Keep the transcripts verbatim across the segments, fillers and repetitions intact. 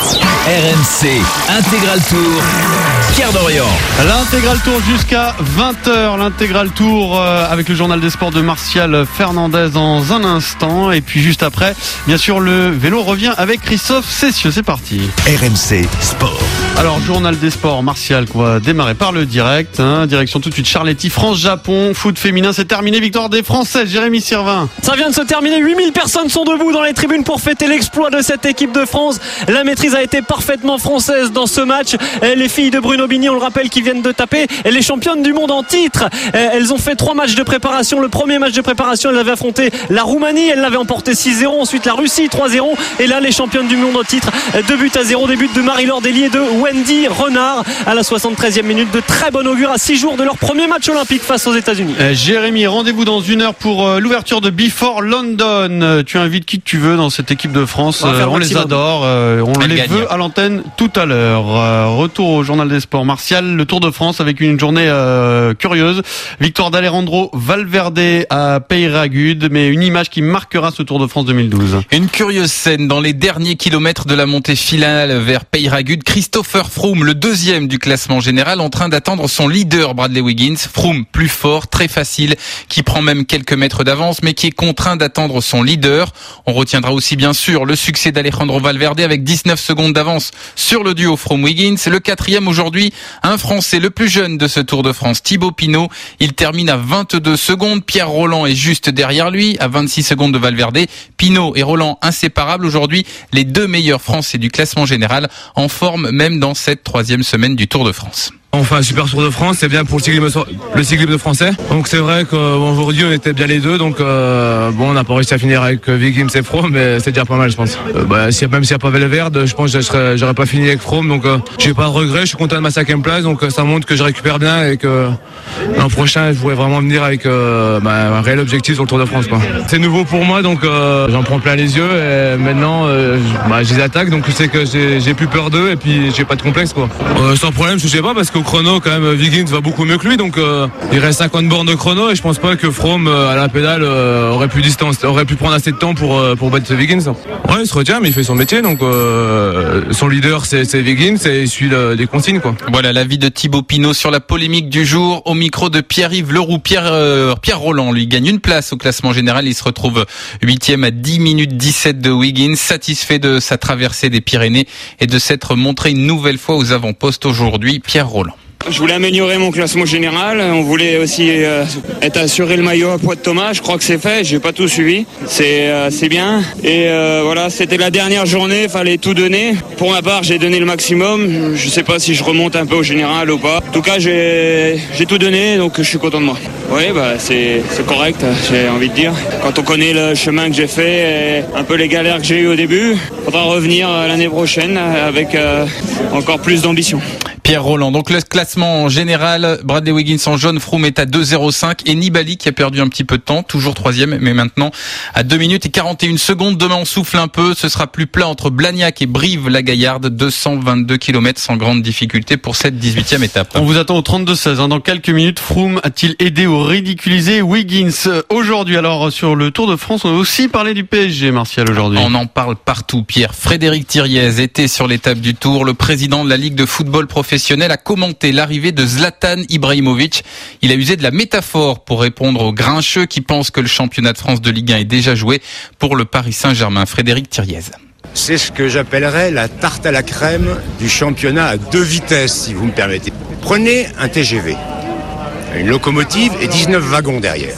R M C Intégral Tour, Pierre Dorian. L'Intégral Tour jusqu'à vingt heures. L'Intégral Tour euh, avec le journal des sports de Martial Fernandez dans un instant. Et puis juste après, bien sûr, le vélo revient avec Christophe Cessieux. C'est parti. R M C Sport. Alors, journal des sports, Martial, qu'on va démarrer par le direct. Hein. Direction tout de suite Charletti, France-Japon. Foot féminin, c'est terminé. Victoire des Français. Jérémy Sirvin. Ça vient de se terminer. huit mille personnes sont debout dans les tribunes pour fêter l'exploit de cette équipe de France. La maîtrise a été parfaitement française dans ce match. Les filles de Bruno Bigny, on le rappelle, qui viennent de taper les championnes du monde en titre. Elles ont fait trois matchs de préparation. Le premier match de préparation, elles avaient affronté la Roumanie. Elles l'avaient emporté six zéro. Ensuite, la Russie, trois zéro. Et là, les championnes du monde en titre, deux buts à zéro. Des buts de Marie-Laure Dely et de Wendy Renard à la soixante-treizième minute. De très bon augure à six jours de leur premier match olympique face aux États-Unis. Euh, Jérémy, rendez-vous dans une heure pour euh, l'ouverture de Before London. Euh, tu invites qui que tu veux dans cette équipe de France. On, euh, on les adore. Euh, on Elle les gagne. veut à l'antenne tout à l'heure. Euh, retour au journal des sports. Martial, le Tour de France avec une journée euh, curieuse. Victoire d'Alejandro Valverde à Peyragudes, mais une image qui marquera ce Tour de France deux mille douze. Une curieuse scène dans les derniers kilomètres de la montée finale vers Peyragudes. Christopher Froome, le deuxième du classement général, en train d'attendre son leader Bradley Wiggins. Froome, plus fort, très facile, qui prend même quelques mètres d'avance, mais qui est contraint d'attendre son leader. On retiendra aussi bien sûr le succès d'Alejandro Valverde avec dix-neuf secondes d'avance sur le duo Froome-Wiggins. Le quatrième aujourd'hui, un Français, le plus jeune de ce Tour de France, Thibaut Pinot. Il termine à vingt-deux secondes. Pierre Rolland est juste derrière lui, à vingt-six secondes de Valverde. Pinot et Rolland inséparables aujourd'hui, les deux meilleurs Français du classement général, en forme même dans cette troisième semaine du Tour de France. On fait un super Tour de France, c'est bien pour le cyclisme, le cyclisme français. Donc c'est vrai qu'aujourd'hui on était bien les deux, donc euh, bon on n'a pas réussi à finir avec Wiggins et Froome, mais c'est déjà pas mal je pense. Euh, bah, si, même s'il n'y a pas Valverde, je pense que j'aurais, j'aurais pas fini avec Froome, donc euh, j'ai pas de regret, je suis content de ma cinquième place, donc euh, ça montre que je récupère bien et que l'an prochain je voudrais vraiment venir avec euh, bah, un réel objectif sur le Tour de France, quoi. C'est nouveau pour moi, donc euh, j'en prends plein les yeux et maintenant euh, bah, je les attaque, donc je sais que j'ai, j'ai plus peur d'eux et puis j'ai pas de complexe, quoi. Euh, sans problème, je sais pas parce que au chrono quand même Wiggins va beaucoup mieux que lui, donc euh, il reste cinquante bornes de chrono et je pense pas que Froome euh, à la pédale euh, aurait pu distance aurait pu prendre assez de temps pour euh, pour battre Wiggins. Ouais, il se retient mais il fait son métier, donc euh, son leader c'est, c'est Wiggins et il suit le, les consignes, quoi. Voilà l'avis de Thibaut Pinot sur la polémique du jour au micro de Pierre-Yves Leroux. Pierre euh, Pierre Rolland lui gagne une place au classement général, il se retrouve huitième à dix minutes dix-sept de Wiggins, satisfait de sa traversée des Pyrénées et de s'être montré une nouvelle fois aux avant-postes aujourd'hui. Pierre Rolland. Je voulais améliorer mon classement général. On voulait aussi euh, être assuré le maillot à Poids de Thomas. Je crois que c'est fait. J'ai pas tout suivi. C'est euh, c'est bien. Et euh, voilà, c'était la dernière journée. Fallait tout donner. Pour ma part, j'ai donné le maximum. Je sais pas si je remonte un peu au général ou pas. En tout cas, j'ai j'ai tout donné, donc je suis content de moi. Oui, bah c'est c'est correct. J'ai envie de dire. Quand on connaît le chemin que j'ai fait, et un peu les galères que j'ai eues au début, faudra revenir l'année prochaine avec euh, encore plus d'ambition. Pierre Rolland. Donc le classement général, Bradley Wiggins en jaune, Froome est à deux zéro cinq et Nibali qui a perdu un petit peu de temps, toujours troisième, mais maintenant à deux minutes et quarante et une secondes. Demain on souffle un peu, ce sera plus plat entre Blagnac et Brive-la-Gaillarde, deux cent vingt-deux kilomètres sans grande difficulté pour cette dix-huitième étape. On vous attend au trente-deux seize. Hein. Dans quelques minutes, Froome a-t-il aidé ou ridiculisé Wiggins aujourd'hui? Alors sur le Tour de France, on a aussi parlé du P S G, Martial, aujourd'hui. On en parle partout, Pierre. Frédéric Thiriez était sur l'étape du Tour. Le président de la Ligue de football professionnel a commenté l'arrivée de Zlatan Ibrahimovic. Il a usé de la métaphore pour répondre aux grincheux qui pensent que le championnat de France de Ligue un est déjà joué pour le Paris Saint-Germain. Frédéric Thiriez. C'est ce que j'appellerais la tarte à la crème du championnat à deux vitesses, si vous me permettez. Prenez un T G V, une locomotive et dix-neuf wagons derrière.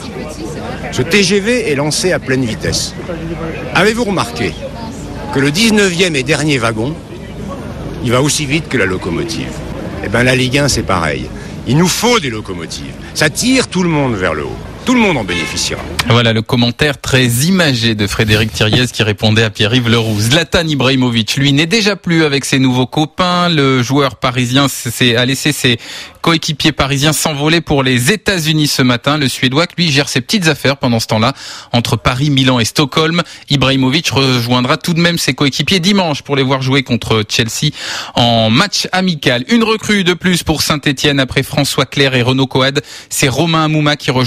Ce T G V est lancé à pleine vitesse. Avez-vous remarqué que le dix-neuvième et dernier wagon, il va aussi vite que la locomotive? Eh bien, la Ligue un, c'est pareil. Il nous faut des locomotives. Ça tire tout le monde vers le haut. Tout le monde en bénéficiera. Voilà le commentaire très imagé de Frédéric Thiriez qui répondait à Pierre-Yves Leroux. Zlatan Ibrahimovic, lui, n'est déjà plus avec ses nouveaux copains. Le joueur parisien a laissé ses coéquipiers parisiens s'envoler pour les États-Unis ce matin. Le Suédois, lui, gère ses petites affaires pendant ce temps-là entre Paris, Milan et Stockholm. Ibrahimovic rejoindra tout de même ses coéquipiers dimanche pour les voir jouer contre Chelsea en match amical. Une recrue de plus pour Saint-Etienne après François Clerc et Renaud Coad. C'est Romain Amouma qui rejoint la S S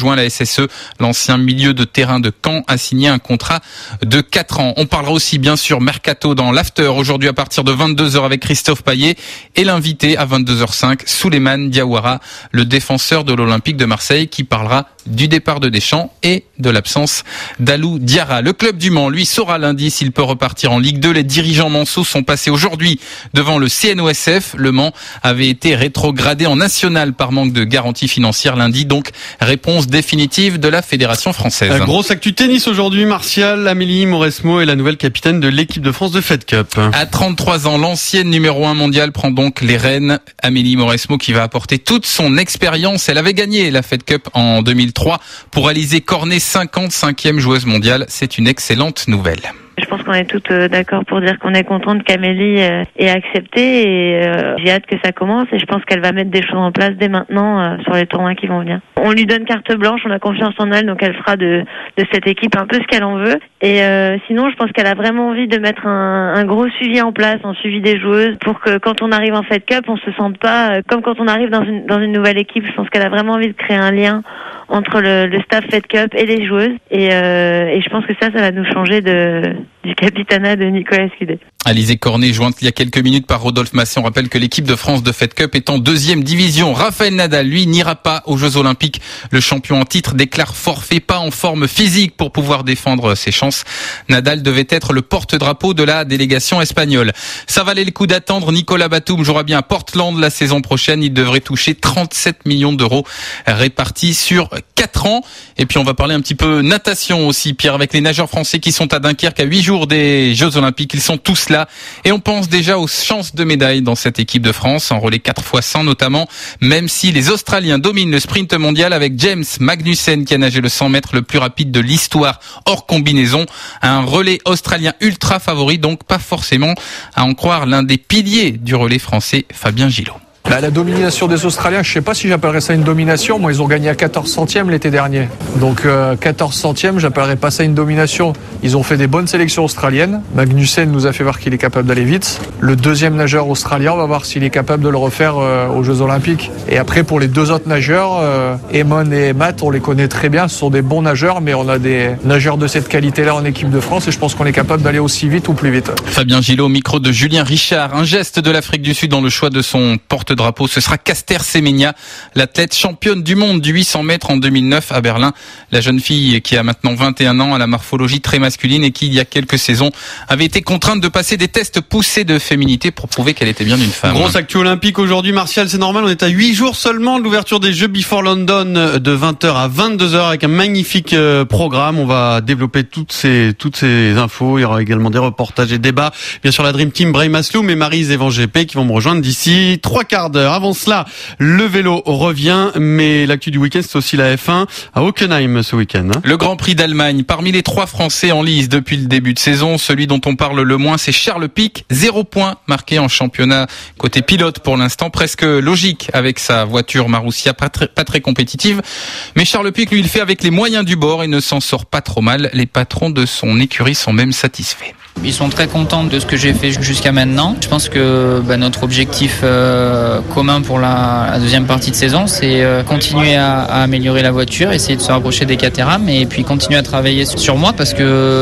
S E. L'ancien milieu de terrain de Caen a signé un contrat de quatre ans. On parlera aussi bien sûr mercato dans l'after aujourd'hui à partir de vingt-deux heures avec Christophe Payet et l'invité à vingt-deux heures cinq, Souleymane Diawara, le défenseur de l'Olympique de Marseille qui parlera du départ de Deschamps et de l'absence d'Alou Diarra. Le club du Mans, lui, saura lundi s'il peut repartir en Ligue deux. Les dirigeants manceaux sont passés aujourd'hui devant le C N O S F. Le Mans avait été rétrogradé en national par manque de garantie financière lundi. Donc, réponse définitive de la Fédération française. Euh, grosse actu tennis aujourd'hui. Martial, Amélie Mauresmo est la nouvelle capitaine de l'équipe de France de Fed Cup. À trente-trois ans, l'ancienne numéro un mondiale prend donc les rênes. Amélie Mauresmo qui va apporter toute son expérience. Elle avait gagné la Fed Cup en deux mille trois pour Alizé Cornet, cinquante-cinquième joueuse mondiale. C'est une excellente nouvelle. Je pense qu'on est toutes d'accord pour dire qu'on est contente qu'Amélie ait accepté et euh, j'ai hâte que ça commence et je pense qu'elle va mettre des choses en place dès maintenant euh, sur les tournois qui vont venir. On lui donne carte blanche, on a confiance en elle, donc elle fera de, de cette équipe un peu ce qu'elle en veut. Et euh, sinon, je pense qu'elle a vraiment envie de mettre un, un gros suivi en place, un suivi des joueuses pour que quand on arrive en Fed Cup, on se sente pas euh, comme quand on arrive dans une, dans une nouvelle équipe. Je pense qu'elle a vraiment envie de créer un lien entre le, le staff Fed Cup et les joueuses et, euh, et je pense que ça, ça va nous changer de, du capitanat de Nicolas Escudé. Alizé Cornet, jointe il y a quelques minutes par Rodolphe Massé. On rappelle que l'équipe de France de Fed Cup est en deuxième division. Raphaël Nadal, lui, n'ira pas aux Jeux Olympiques. Le champion en titre déclare forfait, pas en forme physique pour pouvoir défendre ses chances. Nadal devait être le porte-drapeau de la délégation espagnole. Ça valait le coup d'attendre. Nicolas Batum jouera bien à Portland la saison prochaine. Il devrait toucher trente-sept millions d'euros répartis sur quatre ans. Et puis on va parler un petit peu natation aussi, Pierre, avec les nageurs français qui sont à Dunkerque à huit jours des Jeux Olympiques. Ils sont tous là et on pense déjà aux chances de médaille dans cette équipe de France, en relais quatre fois cent notamment, même si les Australiens dominent le sprint mondial avec James Magnussen qui a nagé le cent mètres le plus rapide de l'histoire hors combinaison. Un relais australien ultra favori, donc pas forcément à en croire l'un des piliers du relais français, Fabien Gillot. Bah, la domination des Australiens, je sais pas si j'appellerais ça une domination. Moi, ils ont gagné à quatorze centièmes l'été dernier. Donc euh, quatorze centièmes, j'appellerais pas ça une domination. Ils ont fait des bonnes sélections australiennes. Magnussen nous a fait voir qu'il est capable d'aller vite. Le deuxième nageur australien, on va voir s'il est capable de le refaire euh, aux Jeux Olympiques. Et après, pour les deux autres nageurs, euh, Eamon et Matt, on les connaît très bien. Ce sont des bons nageurs, mais on a des nageurs de cette qualité-là en équipe de France et je pense qu'on est capable d'aller aussi vite ou plus vite. Fabien Gillot au micro de Julien Richard. Un geste de l'Afrique du Sud dans le choix de son porte drapeau, ce sera Caster Semenya, l'athlète championne du monde du huit cents mètres en deux mille neuf à Berlin. La jeune fille qui a maintenant vingt et un ans, à la morphologie très masculine et qui, il y a quelques saisons, avait été contrainte de passer des tests poussés de féminité pour prouver qu'elle était bien une femme. Grosse actu olympique aujourd'hui, Martial, c'est normal, on est à huit jours seulement de l'ouverture des Jeux Before London de vingt heures à vingt-deux heures avec un magnifique programme. On va développer toutes ces, toutes ces infos. Il y aura également des reportages et débats. Bien sûr, la Dream Team, Brahim Asloum et Maryse Evan G P qui vont me rejoindre d'ici trois quarts d'heure. Avant cela, le vélo revient, mais l'actu du week-end, c'est aussi la F un à Hockenheim ce week-end. Hein. Le Grand Prix d'Allemagne. Parmi les trois Français en lice depuis le début de saison, celui dont on parle le moins, c'est Charles Pic. Zéro point marqué en championnat côté pilote pour l'instant. Presque logique avec sa voiture Marussia, pas très, pas très compétitive. Mais Charles Pic, lui, il fait avec les moyens du bord et ne s'en sort pas trop mal. Les patrons de son écurie sont même satisfaits. Ils sont très contents de ce que j'ai fait jusqu'à maintenant. Je pense que bah, notre objectif euh, commun pour la, la deuxième partie de saison, c'est euh, continuer à, à améliorer la voiture, essayer de se rapprocher des Caterham et puis continuer à travailler sur moi parce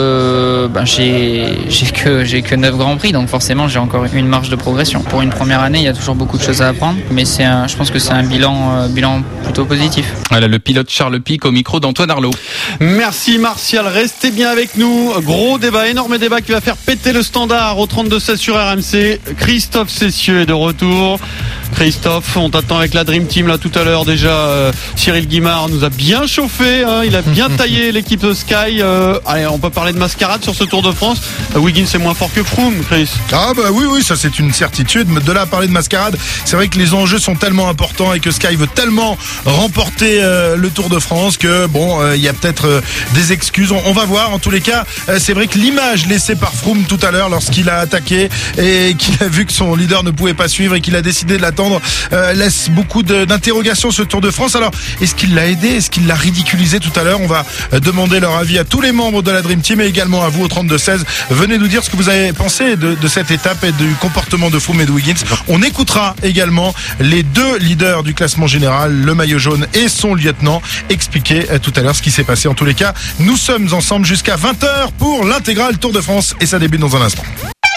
que bah, j'ai, j'ai que j'ai que neuf grands prix, donc forcément j'ai encore une marge de progression. Pour une première année, il y a toujours beaucoup de choses à apprendre, mais c'est un, je pense que c'est un bilan, euh, bilan plutôt positif. Voilà le pilote Charles Pic au micro d'Antoine Arlot. Merci Martial, restez bien avec nous. Gros débat, énorme débat qui va faire péter le standard au trente-deux seize sur R M C. Christophe Cessieux est de retour. Christophe, on t'attend avec la Dream Team là tout à l'heure déjà. Euh, Cyril Guimard nous a bien chauffé, hein, il a bien taillé l'équipe de Sky. Euh, allez, on peut parler de mascarade sur ce Tour de France. Euh, Wiggins est moins fort que Froome, Chris. Ah bah oui, oui, ça c'est une certitude. De là à parler de mascarade, c'est vrai que les enjeux sont tellement importants et que Sky veut tellement remporter euh, le Tour de France que bon, il euh, y a peut-être euh, des excuses. On, on va voir. En tous les cas, euh, c'est vrai que l'image laissée par Froome tout à l'heure lorsqu'il a attaqué et qu'il a vu que son leader ne pouvait pas suivre et qu'il a décidé de l'attaquer attendre euh, laisse beaucoup de, d'interrogations ce Tour de France. Alors, est-ce qu'il l'a aidé? Est-ce qu'il l'a ridiculisé tout à l'heure? On va euh, demander leur avis à tous les membres de la Dream Team et également à vous au trente-deux seize. Venez nous dire ce que vous avez pensé de, de cette étape et du comportement de Froome et de Wiggins. On écoutera également les deux leaders du classement général, le maillot jaune et son lieutenant, expliquer euh, tout à l'heure ce qui s'est passé. En tous les cas, nous sommes ensemble jusqu'à vingt heures pour l'intégral Tour de France et ça débute dans un instant.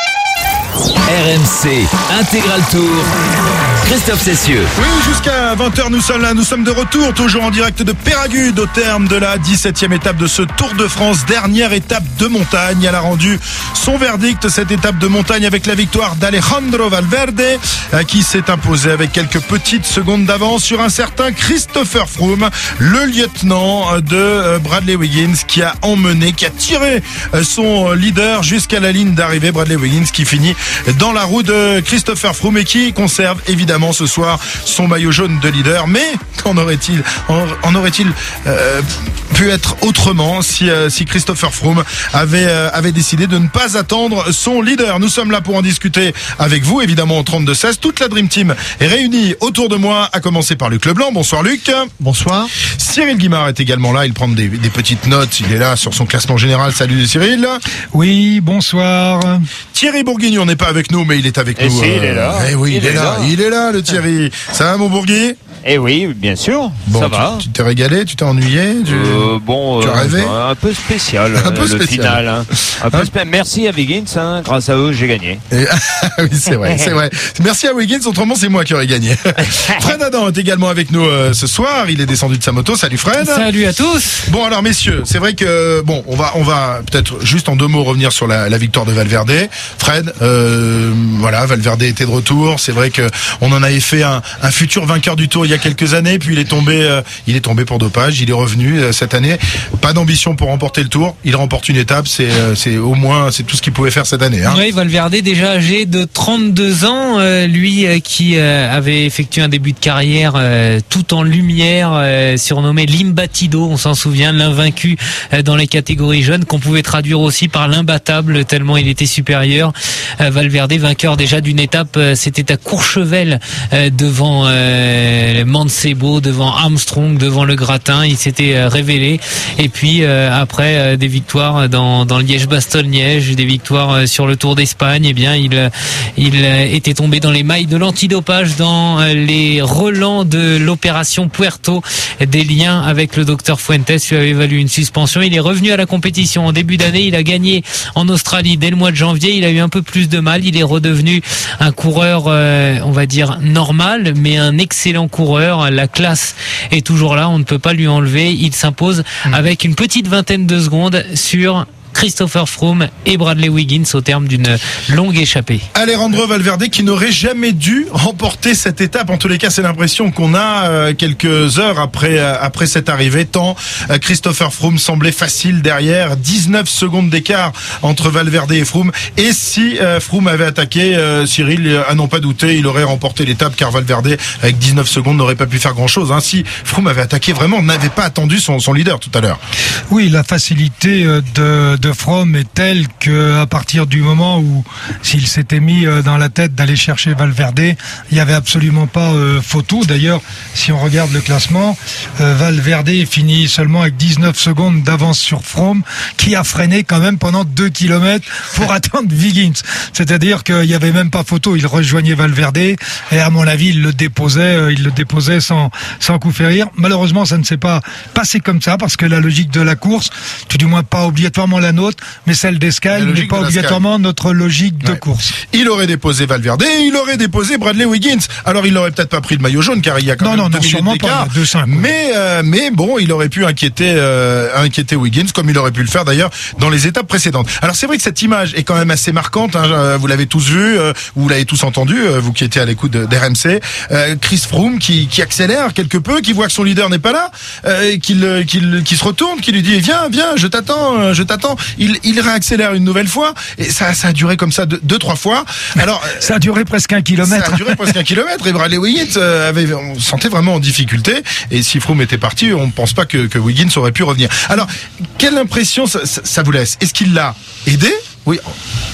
R M C Intégral Tour. Christophe Cessieux. Oui, jusqu'à vingt heures, nous sommes là, nous sommes de retour, toujours en direct de Peyragudes, au terme de la dix-septième étape de ce Tour de France, dernière étape de montagne. Elle a rendu son verdict, cette étape de montagne, avec la victoire d'Alejandro Valverde, qui s'est imposé avec quelques petites secondes d'avance sur un certain Christopher Froome, le lieutenant de Bradley Wiggins, qui a emmené, qui a tiré son leader jusqu'à la ligne d'arrivée. Bradley Wiggins qui finit dans la roue de Christopher Froome et qui conserve évidemment ce soir son maillot jaune de leader. Mais qu'en aurait-il en, en aurait-il euh, pu être autrement si, euh, si Christopher Froome avait, euh, avait décidé de ne pas attendre son leader? Nous sommes là pour en discuter avec vous, évidemment au trente-deux seize. Toute la Dream Team est réunie autour de moi, à commencer par Luc Leblanc. Bonsoir Luc. Bonsoir. Cyril Guimard est également là, il prend des, des petites notes, il est là sur son classement général. Salut Cyril. Oui, bonsoir. Thierry Bourguignon n'est pas avec nous, mais il est avec Et nous. si, il est là. Eh oui, il, il est, est là. là. Il est là, le Thierry. Ça va, mon Bourgui? Eh oui, bien sûr. Bon, ça tu, va. Tu t'es régalé? Tu t'es ennuyé? Tu... Euh, bon, tu as euh, rêvé? Un peu spécial. Un peu le spécial. final. Hein. Un peu spé... Merci à Wiggins. Hein. Grâce à eux, j'ai gagné. Et... oui, c'est vrai, c'est vrai. Merci à Wiggins. Autrement, c'est moi qui aurais gagné. Fred Adam est également avec nous euh, ce soir. Il est descendu de sa moto. Salut Fred. Salut à tous. Bon, alors messieurs, c'est vrai que bon, on va, on va peut-être juste en deux mots revenir sur la, la victoire de Valverde. Fred, euh, voilà, Valverde était de retour. C'est vrai que on en avait fait un, un futur vainqueur du Tour il y a quelques années. Puis il est tombé, euh, il est tombé pour dopage. Il est revenu euh, cette année. Pas d'ambition pour remporter le Tour. Il remporte une étape. C'est, euh, c'est au moins, c'est tout ce qu'il pouvait faire cette année. Hein. Oui, Valverde déjà âgé de trente-deux ans, euh, lui euh, qui euh, avait effectué un début de carrière euh, tout en lumière, euh, surnommé l'Imbatido. On s'en souvient, l'invaincu euh, dans les catégories jeunes, qu'on pouvait traduire aussi par l'imbattable tellement il était supérieur. Euh, Valverde, vainqueur déjà d'une étape, euh, c'était à Courchevel euh, devant euh, Mancebo, devant Armstrong, devant le gratin. Il s'était euh, révélé. Et puis euh, après euh, des victoires dans, dans Liège-Bastogne-Liège, des victoires euh, sur le Tour d'Espagne, eh bien il euh, il euh, était tombé dans les mailles de l'antidopage dans euh, les relents de l'opération Puerto. Des liens avec le docteur Fuentes lui avait valu une suspension. Il est revenu à la compétition en début d'année. Il a gagné en Australie dès le mois de janvier. Il a eu un peu plus de mal. Il est redevenu un coureur, euh, on va dire normal, mais un excellent coureur. La classe est toujours là. On ne peut pas lui enlever. Il s'impose mmh. avec une petite vingtaine de secondes sur Christopher Froome et Bradley Wiggins au terme d'une longue échappée. Alejandro Valverde qui n'aurait jamais dû remporter cette étape. En tous les cas, c'est l'impression qu'on a euh, quelques heures après euh, après cette arrivée. Tant euh, Christopher Froome semblait facile derrière. dix-neuf secondes d'écart entre Valverde et Froome. Et si euh, Froome avait attaqué, euh, Cyril, à n'en pas douter, il aurait remporté l'étape car Valverde, avec dix-neuf secondes, n'aurait pas pu faire grand-chose. Hein. Si Froome avait attaqué vraiment, n'avait pas attendu son, son leader tout à l'heure. Oui, la facilité de, de Froome est telle que à partir du moment où s'il s'était mis dans la tête d'aller chercher Valverde, il n'y avait absolument pas euh, photo. D'ailleurs, si on regarde le classement, euh, Valverde finit seulement avec dix-neuf secondes d'avance sur Froome, qui a freiné quand même pendant deux kilomètres pour attendre Wiggins. C'est-à-dire qu'il n'y avait même pas photo. Il rejoignait Valverde et à mon avis, il le déposait, euh, il le déposait sans sans coup férir. Malheureusement, ça ne s'est pas passé comme ça parce que la logique de la course, tout du moins pas obligatoirement la nôtre, mais celle d'Escal n'est pas obligatoirement Sky. Notre logique de ouais. course. Il aurait déposé Valverde et il aurait déposé Bradley Wiggins. Alors il n'aurait peut-être pas pris le maillot jaune car il y a quand non, même non, deux non, minutes d'écart. Mais euh, mais bon, il aurait pu inquiéter euh, inquiéter Wiggins comme il aurait pu le faire d'ailleurs dans les étapes précédentes. Alors c'est vrai que cette image est quand même assez marquante. Hein, vous l'avez tous vu, euh, vous l'avez tous entendu, euh, vous qui étiez à l'écoute d'R M C. Euh, Chris Froome qui, qui accélère quelque peu, qui voit que son leader n'est pas là, euh, qu'il qu'il qui se retourne, qui lui dit viens viens, je t'attends, je t'attends. Il il réaccélère une nouvelle fois et ça ça a duré comme ça deux, deux trois fois. Alors ça a duré presque un kilomètre. Ça a duré presque un kilomètre et Bradley Wiggins avait, on sentait vraiment en difficulté. Et si Froome était parti, on ne pense pas que, que Wiggins aurait pu revenir. Alors quelle impression ça, ça, ça vous laisse? Est-ce qu'il l'a aidé? Oui.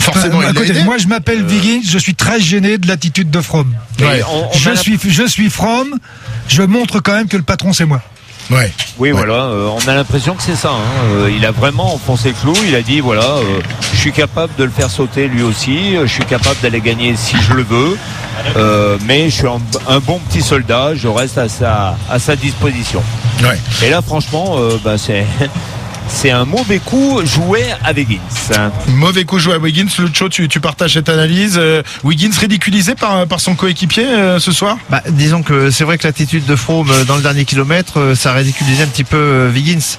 forcément, euh, il l'a aidé. Moi, je m'appelle Wiggins, je suis très gêné de l'attitude de Froome. Ouais. On, on je, a suis, je suis Froome, je montre quand même que le patron, c'est moi. Ouais. Oui, ouais. voilà, euh, on a l'impression que c'est ça. Hein. Euh, il a vraiment enfoncé le clou. Il a dit voilà, euh, je suis capable de le faire sauter lui aussi. Je suis capable d'aller gagner si je le veux. Euh, mais je suis un, un bon petit soldat. Je reste à sa à sa disposition. Ouais. Et là, franchement, euh, bah, c'est c'est un mauvais coup joué à Wiggins. Mauvais coup joué à Wiggins. Lucho, tu, tu partages cette analyse. Euh, Wiggins ridiculisé par, par son coéquipier euh, ce soir. Bah, disons que c'est vrai que l'attitude de Froome dans le dernier kilomètre, euh, ça a ridiculisé un petit peu euh, Wiggins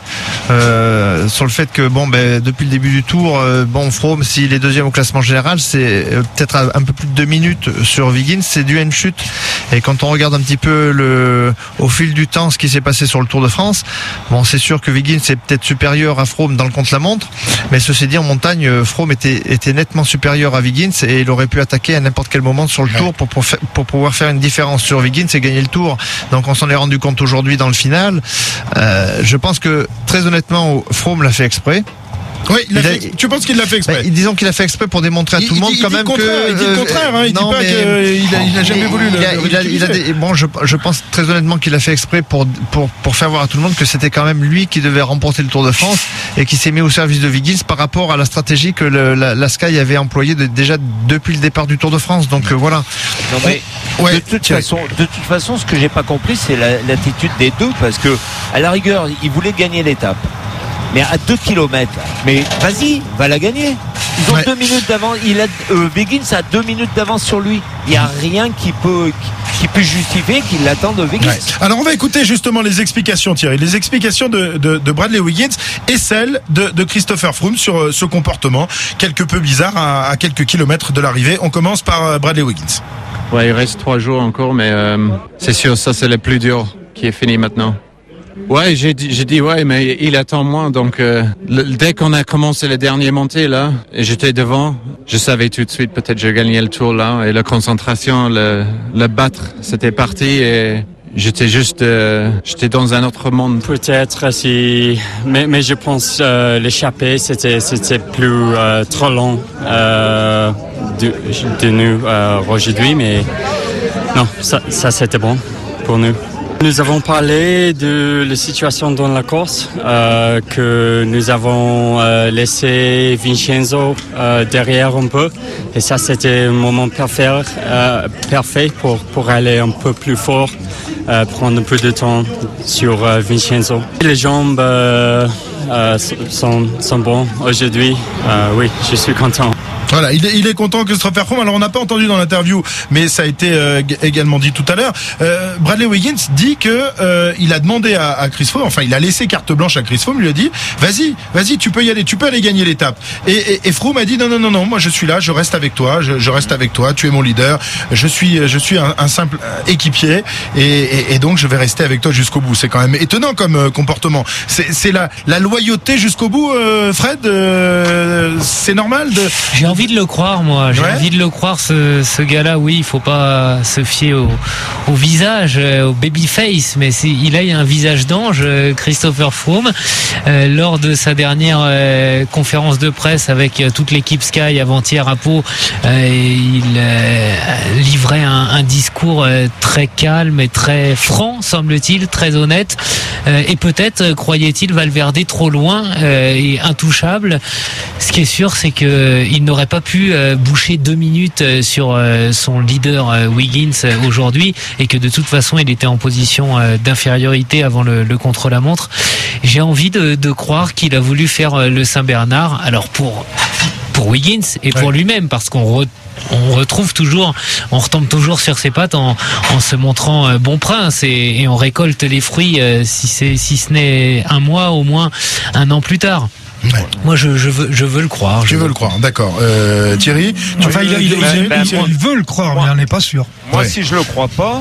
euh, sur le fait que bon, ben, depuis le début du tour, euh, bon, Froome, s'il est deuxième au classement général, c'est euh, peut-être un, un peu plus de deux minutes sur Wiggins, c'est dû à une chute. Et quand on regarde un petit peu le, au fil du temps ce qui s'est passé sur le Tour de France, bon, c'est sûr que Wiggins est peut-être supérieur à Froome dans le contre-la-montre, mais ceci dit, en montagne, Froome était, était nettement supérieur à Wiggins et il aurait pu attaquer à n'importe quel moment sur le ouais. tour pour, pour, pour pouvoir faire une différence sur Wiggins et gagner le tour. Donc on s'en est rendu compte aujourd'hui dans le final. Euh, je pense que très honnêtement, Froome l'a fait exprès. Oui, il a il a, fait, tu penses qu'il l'a fait exprès? Bah, disons qu'il a fait exprès pour démontrer à il, tout le monde il, quand il même que il dit le contraire, hein, il non, dit pas qu'il a, il a jamais voulu il le, a, le il a, il a des, bon, je, je pense très honnêtement qu'il a fait exprès pour pour pour faire voir à tout le monde que c'était quand même lui qui devait remporter le Tour de France et qui s'est mis au service de Wiggins par rapport à la stratégie que le, la, la Sky avait employée de, déjà depuis le départ du Tour de France. Donc euh, voilà. Non, mais ouais. de toute façon, de toute façon, ce que j'ai pas compris, c'est la, l'attitude des deux, parce que à la rigueur, ils voulaient gagner l'étape. Mais à deux kilomètres, mais vas-y, va la gagner. Ils ont ouais. deux minutes d'avance. Il a, euh, Wiggins a deux minutes d'avance sur lui. Il n'y a rien qui peut, qui, qui peut justifier qu'il l'attende de Wiggins. Ouais. Alors on va écouter justement les explications, Thierry, les explications de, de, de Bradley Wiggins et celles de, de Christopher Froome sur ce comportement quelque peu bizarre à, à quelques kilomètres de l'arrivée. On commence par Bradley Wiggins. Ouais, il reste trois jours encore, mais euh, c'est sûr, ça c'est le plus dur qui est fini maintenant. Ouais, j'ai dit, j'ai dit ouais, mais il attend moins. Donc euh, le, dès qu'on a commencé les derniers montées là, et j'étais devant, je savais tout de suite peut-être je gagnais le tour là. Et la concentration, le, le battre, c'était parti et j'étais juste, euh, j'étais dans un autre monde. Peut-être si, mais mais je pense euh, l'échappée c'était c'était plus euh, trop long euh, de, de nous euh, aujourd'hui, mais non, ça ça c'était bon pour nous. Nous avons parlé de la situation dans la course, euh, que nous avons euh, laissé Vincenzo euh, derrière un peu. Et ça, c'était un moment parfait, euh, parfait pour, pour aller un peu plus fort, euh, prendre un peu de temps sur euh, Vincenzo. Les jambes euh, euh, sont, sont bonnes aujourd'hui. Euh, oui, je suis content. Voilà, il est, il est content que Christopher Froome. Alors on n'a pas entendu dans l'interview, mais ça a été euh, également dit tout à l'heure. Euh, Bradley Wiggins dit que euh, il a demandé à, à Chris Froome, enfin il a laissé carte blanche à Chris Froome, lui a dit vas-y, vas-y, tu peux y aller, tu peux aller gagner l'étape. Et, et, et Froome a dit non non non non, moi je suis là, je reste avec toi, je, je reste avec toi, tu es mon leader, je suis je suis un, un simple équipier et, et, et donc je vais rester avec toi jusqu'au bout. C'est quand même étonnant comme euh, comportement. C'est, c'est la, la loyauté jusqu'au bout, euh, Fred. Euh, c'est normal de. J'ai envie de le croire, moi. J'ai ouais. envie de le croire, ce, ce gars-là. Oui, il faut pas se fier au, au visage, au baby face, mais c'est, il a un visage d'ange, Christopher Froome. Euh, lors de sa dernière euh, conférence de presse avec euh, toute l'équipe Sky avant-hier à Pau, euh, il euh, livrait un, un discours euh, très calme et très franc, semble-t-il, très honnête. Euh, et peut-être euh, croyait-il Valverde trop loin euh, et intouchable. Ce qui est sûr, c'est que euh, il n'aurait pas pu euh, boucher deux minutes euh, sur euh, son leader euh, Wiggins euh, aujourd'hui, et que de toute façon il était en position euh, d'infériorité avant le, le contre-la-montre. J'ai envie de, de croire qu'il a voulu faire euh, le Saint-Bernard. Alors pour pour Wiggins et pour ouais. lui-même, parce qu'on re, on retrouve toujours, on retombe toujours sur ses pattes en, en se montrant euh, bon prince, et, et on récolte les fruits euh, si c'est si ce n'est un mois, au moins un an plus tard. Ouais. Moi, je, je, veux, je veux le croire. Tu veux le croire, d'accord. Euh, Thierry, tu enfin, il, il, il, ben, ben, il, moi, il veut le croire, moi, mais on n'est pas sûr. Moi, ouais. si je le crois pas,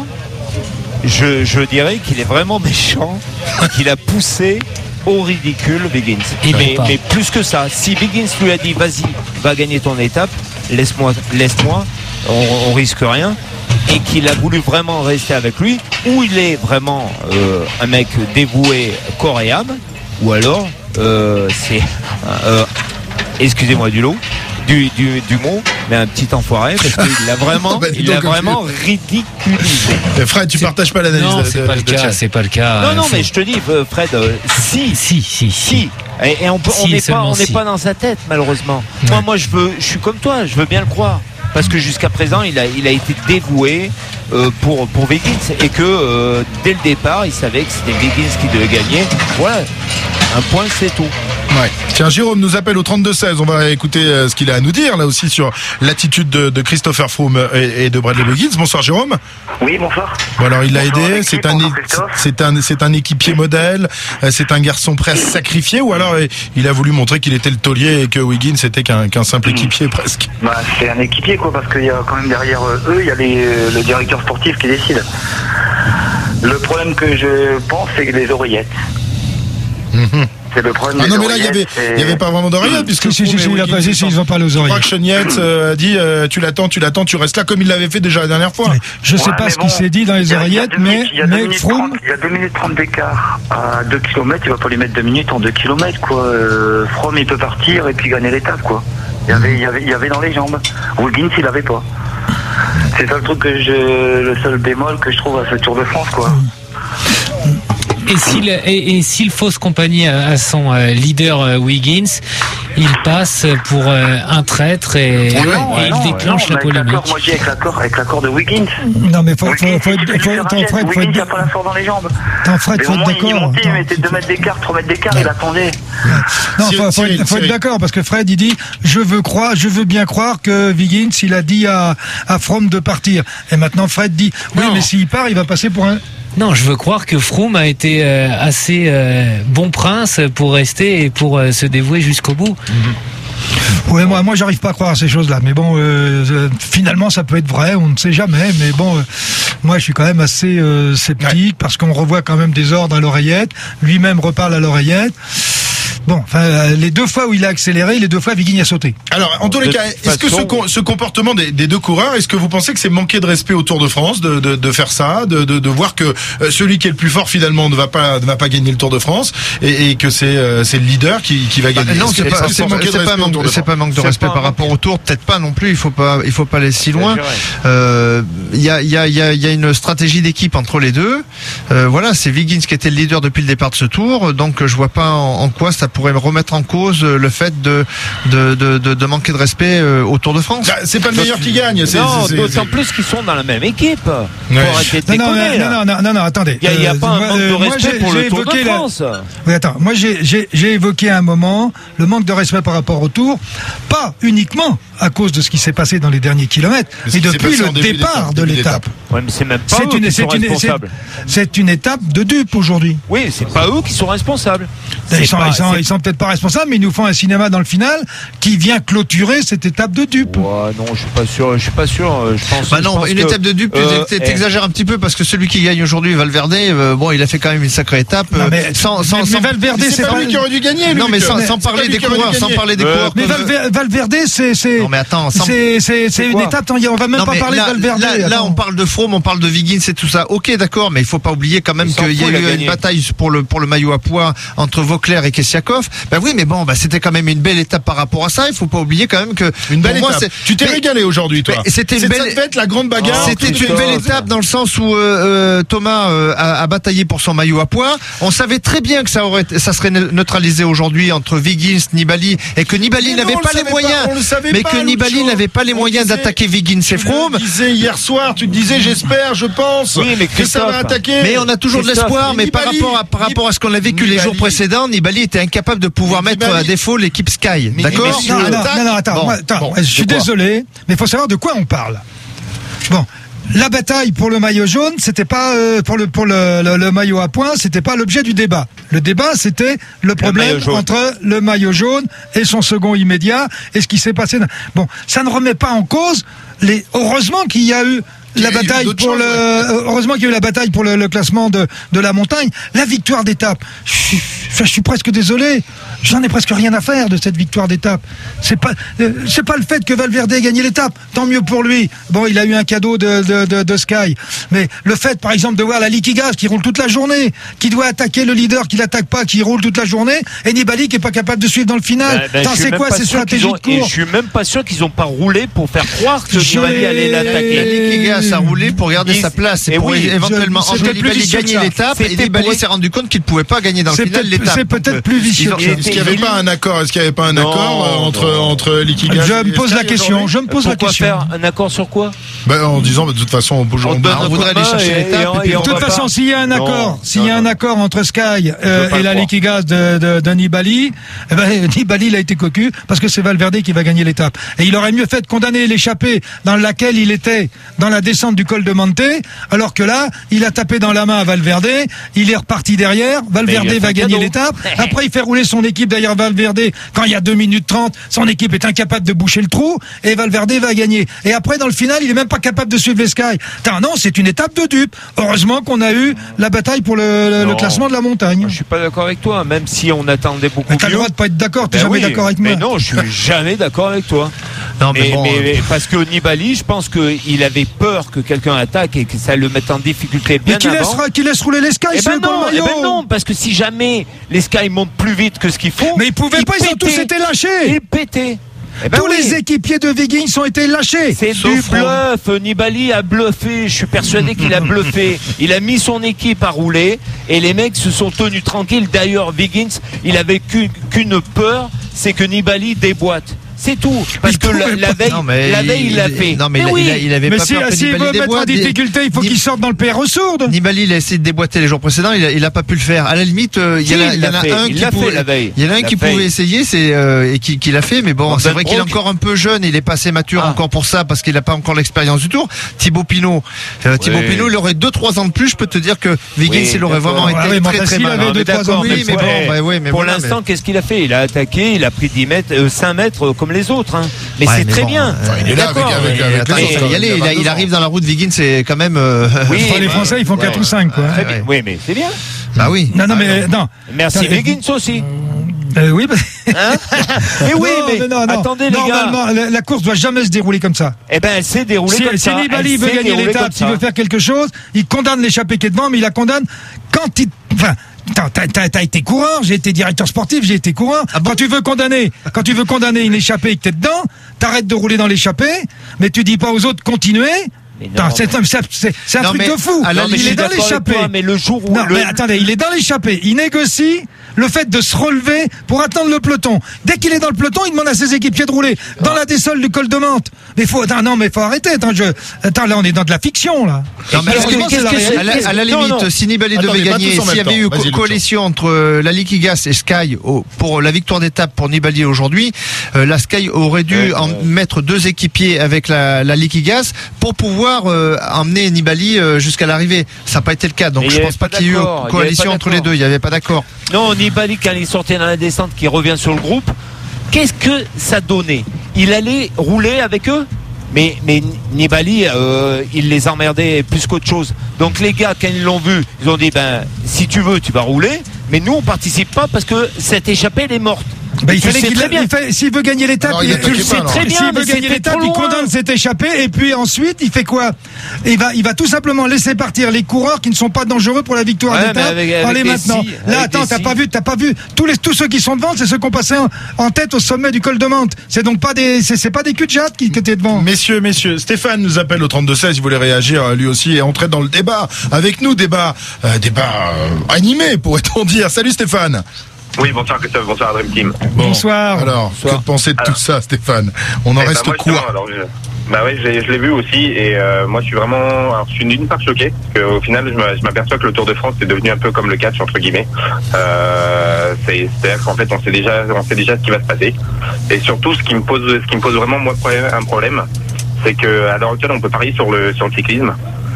je, je dirais qu'il est vraiment méchant, qu'il a poussé au ridicule Wiggins. Mais, mais plus que ça, si Wiggins lui a dit vas-y, va gagner ton étape, laisse-moi, laisse-moi, on, on risque rien, et qu'il a voulu vraiment rester avec lui, ou il est vraiment euh, un mec dévoué corps et âme, ou alors euh, c'est euh, excusez-moi du lot, du, du, du mot, mais un petit enfoiré parce qu'il l'a vraiment, bah, il l'a vraiment ridiculisé. Fred, tu partages pas l'analyse. Non, c'est de, pas de, le de cas, c'est pas le cas. Non, non, mais je te dis, Fred, euh, si, si, si, si. Et, et on peut, si, on n'est pas, on n'est si. pas dans sa tête, malheureusement. Ouais. Moi, moi, je veux, je suis comme toi, je veux bien le croire. Parce que jusqu'à présent, il a, il a été dévoué euh, pour, pour Wiggins et que euh, dès le départ, il savait que c'était Wiggins qui devait gagner. Voilà, un point, c'est tout. Ouais. Tiens, Jérôme nous appelle au trente-deux seize. On va écouter euh, ce qu'il a à nous dire là aussi sur l'attitude de, de Christopher Froome et, et de Bradley Wiggins. Bonsoir Jérôme. Oui, bonsoir. Bon alors il l'a aidé. L'équipe, C'est un, c'est un, c'est un équipier modèle. C'est un garçon prêt à se sacrifier ou alors il a voulu montrer qu'il était le taulier et que Wiggins était qu'un, qu'un simple équipier presque. Bah, c'est un équipier quoi, parce qu'il y a quand même derrière eux, il y a les, le directeur sportif qui décide. Le problème que je pense, c'est les oreillettes. Mm-hmm. C'est le problème. Ah non mais là il y avait, il y avait pas vraiment d'oreillettes puisque si, si, si, il a pas dit s'ils ont pas les oreillettes. Cheniette euh, a dit euh, tu l'attends, tu l'attends, tu restes là comme il l'avait fait déjà la dernière fois. Mais je sais Ouais, pas mais ce bon, qu'il s'est dit dans les oreillettes, mais mais Froome. Il y a deux minutes trente d'écart à deux kilomètres, il va pas lui mettre deux minutes en deux kilomètres quoi. Euh, Froome il peut partir et puis gagner l'étape quoi. Il y avait, il y avait, il y avait dans les jambes. Wiggins il avait pas. C'est ça le truc que je, le seul bémol que je trouve à ce Tour de France quoi. Et s'il, et, et s'il fausse compagnie à, à son euh, leader euh, Wiggins, il passe pour euh, un traître et, non, et non, il déclenche non, la polémique. L'accord, moi je dis avec l'accord, avec l'accord de Wiggins. Non mais faut, faut, Wiggins, faut, il fait faut, du faut, Fred, Fred, faut Wiggins être, n'a pas la force dans les jambes. Attends, Fred, Mais faut au être moins, il d'accord. montait, il Attends, mettait deux mètres d'écart, trois mètres d'écart, il attendait. Non, faut, faut, être, faut être d'accord parce que Fred il dit je veux croire, je veux bien croire que Wiggins il a dit à, à Froome de partir. Et maintenant Fred dit oui Non. mais s'il part il va passer pour un. Non, je veux croire que Froome a été euh, assez euh, bon prince pour rester et pour euh, se dévouer jusqu'au bout. Mm-hmm. Ouais, moi, moi, j'arrive pas à croire à ces choses-là. Mais bon, euh, euh, finalement, ça peut être vrai. On ne sait jamais. Mais bon, euh, moi, je suis quand même assez euh, sceptique ouais. parce qu'on revoit quand même des ordres à l'oreillette. Lui-même reparle à l'oreillette. Bon, enfin, les deux fois où il a accéléré, les deux fois, Wiggins a sauté. Alors, en tous les cas, est-ce que ce, ce comportement des, des deux coureurs, est-ce que vous pensez que c'est manquer de respect au Tour de France de, de, de faire ça, de, de, de voir que celui qui est le plus fort finalement ne va pas ne va pas gagner le Tour de France et, et que c'est euh, c'est le leader qui, qui va gagner. Bah, non, c'est pas c'est pas manque c'est pas manque de respect par rapport au Tour, peut-être pas non plus. Il faut pas il faut pas aller si loin. Euh, Il y a il y a il y a il y a une stratégie d'équipe entre les deux. Euh, voilà, c'est Wiggins qui était le leader depuis le départ de ce Tour, donc je vois pas en, en quoi ça pourrait remettre en cause le fait de de de, de, de manquer de respect au Tour de France. Bah, c'est pas le meilleur qui gagne. C'est, non, c'est, d'autant c'est... plus qu'ils sont dans la même équipe. Ouais. Pour arrêter de non, non, déconner, non, non, non, non, non, attendez. Il n'y a, a pas euh, un manque de respect moi, pour le Tour de France. La... Oui, attends, moi j'ai, j'ai, j'ai évoqué à un moment le manque de respect par rapport au Tour, pas uniquement à cause de ce qui s'est passé dans les derniers kilomètres, mais, mais depuis le départ de l'étape. Ouais, mais c'est même pas c'est eux une, qui c'est sont une, responsables. C'est, c'est une étape de dupe aujourd'hui. Oui, c'est pas eux qui sont responsables. Ils sont, pas, ils, sont, ils sont peut-être pas responsables, mais ils nous font un cinéma dans le final qui vient clôturer cette étape de dupe. Ouais, non, je suis pas sûr. Je suis pas sûr. Je pense. Bah non, je pense une que, étape de dupe, euh, t'exagères un petit peu parce que celui qui gagne aujourd'hui, Valverde, euh, bon, il a fait quand même une sacrée étape. Non, mais, sans, sans, mais, sans, mais Valverde, c'est, c'est pas lui qui aurait dû gagner. Non, mais sans, mais sans parler des coureurs, sans parler des coureurs. Mais Valverde, Valverde, c'est, c'est. Non, mais attends, sans... c'est, c'est, c'est une étape. On va même non, pas parler là, de Valverde. Là, là, on parle de Froome, on parle de Wiggins et tout ça. Ok, d'accord, mais il faut pas oublier quand même qu'il y a eu une bataille pour le pour le maillot à pois entre Vauclair et Kessiakov. Ben oui, mais bon, bah c'était quand même une belle étape par rapport à ça. Il faut pas oublier quand même que une belle étape. Moi, tu t'es mais, régalé aujourd'hui, toi. C'était une belle fête, la grande bagarre. C'était une belle étape dans le sens où euh, Thomas euh, a, a bataillé pour son maillot à pois. On savait très bien que ça aurait, ça serait neutralisé aujourd'hui entre Wiggins, Nibali et que Nibali n'avait pas les moyens, mais que Nibali n'avait pas les moyens d'attaquer Wiggins et Froome. Tu disais hier soir, tu te disais j'espère, je pense oui, mais que ça va attaquer. Mais on a toujours de l'espoir, mais par rapport à par rapport à ce qu'on a vécu les jours précédents, Nibali était incapable de pouvoir mettre à défaut l'équipe Sky. D'accord ? Non, non, non, non, attends, attends, je suis désolé, mais il faut savoir de quoi on parle. Bon. La bataille pour le maillot jaune, c'était pas euh, pour le pour le, le, le maillot à points, c'était pas l'objet du débat. Le débat, c'était le problème le entre le maillot jaune et son second immédiat et ce qui s'est passé. Bon, ça ne remet pas en cause les. Heureusement qu'il y a eu la bataille pour choses, le. Ouais. Heureusement qu'il y a eu la bataille pour le, le classement de de la montagne, la victoire d'étape. Je, je suis presque désolé. j'en ai presque rien à faire de cette victoire d'étape. C'est pas, euh, c'est pas le fait que Valverde ait gagné l'étape. Tant mieux pour lui. Bon, il a eu un cadeau de, de, de, de Sky. Mais le fait, par exemple, de voir la Liquigas qui roule toute la journée, qui doit attaquer le leader, qui l'attaque pas, qui roule toute la journée, et Nibali qui est pas capable de suivre dans le final. Ben, ben, c'est quoi ces stratégies ont, de course? Je suis même pas sûr qu'ils ont pas roulé pour faire croire que Je Nibali allait l'attaquer. La Liquigas a roulé pour garder sa place et pour oui, éventuellement enlever Nibali gagner l'étape. Et Nibali pour... s'est rendu compte qu'il ne pouvait pas gagner dans le final l'étape. C'est peut-être plus vicieux. Est-ce qu'il n'y avait pas un accord Est-ce qu'il n'y avait pas un accord entre entre Liquigas? Je me pose la question. Je me pose la question. Pourquoi faire un accord sur quoi? Ben, en disant, de toute façon, on, on, on voudrait aller chercher l'étape. De toute façon, s'il y a un accord, s'il y a un accord entre Sky euh, et la Liquigas de, de, de Nibali, eh ben, Nibali il a été cocu parce que c'est Valverde qui va gagner l'étape. Et il aurait mieux fait de condamner l'échappée dans laquelle il était dans la descente du col de Monte, alors que là, il a tapé dans la main à Valverde, il est reparti derrière, Valverde va gagner l'étape. Après, il fait rouler son équipe derrière Valverde quand il y a deux minutes trente, son équipe est incapable de boucher le trou et Valverde va gagner. Et après, dans le final, il est même pas capable de suivre les Sky. Putain, non, c'est une étape de dupe. Heureusement qu'on a eu la bataille pour le, le, le classement de la montagne. Je suis pas d'accord avec toi, même si on attendait beaucoup mais t'as mieux. le droit de pas être d'accord, t'es ben jamais oui, d'accord avec moi. Mais non, je suis jamais d'accord avec toi. Non, mais, mais, bon, mais euh... parce que Nibali, je pense qu'il avait peur que quelqu'un attaque et que ça le mette en difficulté bien mais qu'il avant. Laisse, qu'il laisse rouler les Sky, eh ben non, eh ben non, parce que si jamais les Sky montent plus vite que ce qu'il faut, mais ils pouvaient ils pas, pétaient, ils ont tous été lâchés. Ils pétaient. Eh ben Tous oui. les équipiers de Wiggins ont été lâchés. C'est du bluff. Nibali a bluffé. Je suis persuadé qu'il a bluffé. Il a mis son équipe à rouler et les mecs se sont tenus tranquilles. D'ailleurs, Wiggins, il avait qu'une peur, c'est que Nibali déboîte. C'est tout. Parce que la, la veille, non, la veille, il l'a fait. Non, mais, mais il, oui. il, a, il avait mais pas si, peur que si Nibali il veut mettre en difficulté, il faut qu'il sorte dans le P R O sourde. Nibali, il a essayé de déboîter les jours précédents, il a, il a pas pu le faire. À la limite, euh, il y, a, il y en a un qui pouvait, il y en a un qui pouvait essayer, c'est, euh, et qui, qui l'a fait, mais bon, c'est vrai qu'il est encore un peu jeune, il est pas assez mature ah. encore pour ça, parce qu'il a pas encore l'expérience du tour. Thibaut Pinot, euh, Thibaut oui. Pinot, il aurait deux, trois ans de plus, je peux te dire que Wiggins, oui, il aurait vraiment été ouais, très, très mal. Oui, mais bon, pour l'instant, qu'est-ce qu'il a fait? Il a attaqué, il a pris dix mètres, cinq mètres comme les autres, mais c'est très bien. Enfin, il est là avec, avec, avec attends, les il, autres, y aller, il, a, il arrive dans la route Wiggins, c'est quand même. Euh... Oui, enfin, les Français ils font ouais. quatre ou cinq quoi. Très bien. Oui, mais c'est bien. Bah oui. Non, non, mais non. Merci attends, Wiggins aussi. Euh, oui, bah... hein mais oui, non, mais, mais non, non. attendez les gars. Normalement, la, la course doit jamais se dérouler comme ça. Eh ben, elle s'est déroulée si, comme si ça. Si Nibali veut gagner l'étape, s'il veut faire quelque chose, il condamne l'échappée qui est devant, mais il la condamne quand il. Enfin, T'as, t'as, t'as été coureur, j'ai été directeur sportif, j'ai été coureur. Ah bon quand tu veux condamner, quand tu veux condamner une échappée et que t'es dedans, t'arrêtes de rouler dans l'échappée, mais tu dis pas aux autres continuez. Non, c'est, c'est, c'est, c'est un non, truc de fou. Non, il est dans l'échappée. Toi, mais le jour où non, le... mais attendez, il est dans l'échappée. Il négocie le fait de se relever pour attendre le peloton. Dès qu'il est dans le peloton, il demande à ses équipiers de rouler dans la dessole du col de Mantes. Mais faut, attends, non, mais faut arrêter. Attends, je, attends, là, on est dans de la fiction, là. Non, mais qu'est-ce que, qu'est-ce que à, la, à la limite, non, non. si Nibali devait gagner, s'il y avait eu co- coalition entre euh, la Liquigas et Sky au, pour la victoire d'étape pour Nibali aujourd'hui, euh, la Sky aurait dû euh, en euh... mettre deux équipiers avec la, la Liquigas pour pouvoir euh, emmener Nibali euh, jusqu'à l'arrivée. Ça n'a pas été le cas, donc je pense pas qu'il y ait eu coalition entre les deux. Il n'y avait pas d'accord. Non, Nibali, quand il sortait dans la descente, qui revient sur le groupe, qu'est-ce que ça donnait? Il allait rouler avec eux? Mais, mais Nibali, euh, il les emmerdait plus qu'autre chose. Donc les gars, quand ils l'ont vu, ils ont dit, ben, si tu veux, tu vas rouler, mais nous, on participe pas parce que cette échappée, elle est morte. Ben, il fallait qu'il très bien. Il fait, s'il veut gagner l'étape, alors, il, il, il sait très bien. S'il veut gagner l'étape, il condamne cette échappée et puis ensuite, il fait quoi? Il va, il va tout simplement laisser partir les coureurs qui ne sont pas dangereux pour la victoire ouais, d'étape. Allez maintenant. Si, là, attends, t'as si. pas vu, t'as pas vu tous les, tous ceux qui sont devant, c'est ceux qui ont passé en, en tête au sommet du col de Mantes. C'est donc pas des, c'est, c'est pas des culs de jatte qui, qui étaient devant. Messieurs, messieurs, Stéphane nous appelle au trente-deux seize. Il voulait réagir lui aussi et entrer dans le débat avec nous, débat, euh, débat euh, animé, pourrait-on dire. Salut Stéphane. Oui, bonsoir Christophe, bonsoir Dream Team. Bon, bonsoir. Alors, bonsoir. Que penser de alors, tout ça, Stéphane? On en reste bah, quoi? alors, je... Bah oui, je l'ai vu aussi et euh, moi je suis vraiment, alors, je suis d'une part choqué parce qu'au final je m'aperçois que le Tour de France est devenu un peu comme le catch entre guillemets. Euh, c'est, c'est-à-dire qu'en fait on sait déjà, on sait déjà ce qui va se passer. Et surtout ce qui me pose, ce qui me pose vraiment moi un problème, c'est que à l'heure actuelle on peut parier sur le sur le cyclisme.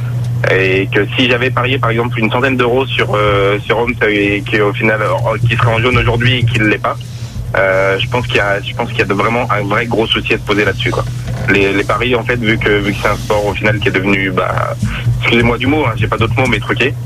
Et que si j'avais parié par exemple une centaine d'euros sur euh, sur Homs et qui au final qui serait en jaune aujourd'hui et qui ne l'est pas, euh, je pense qu'il y a je pense qu'il y a de vraiment un vrai gros souci à se poser là-dessus quoi. Les, les paris en fait vu que vu que c'est un sport au final qui est devenu bah excusez-moi du mot hein, j'ai pas d'autre mot mais truqué.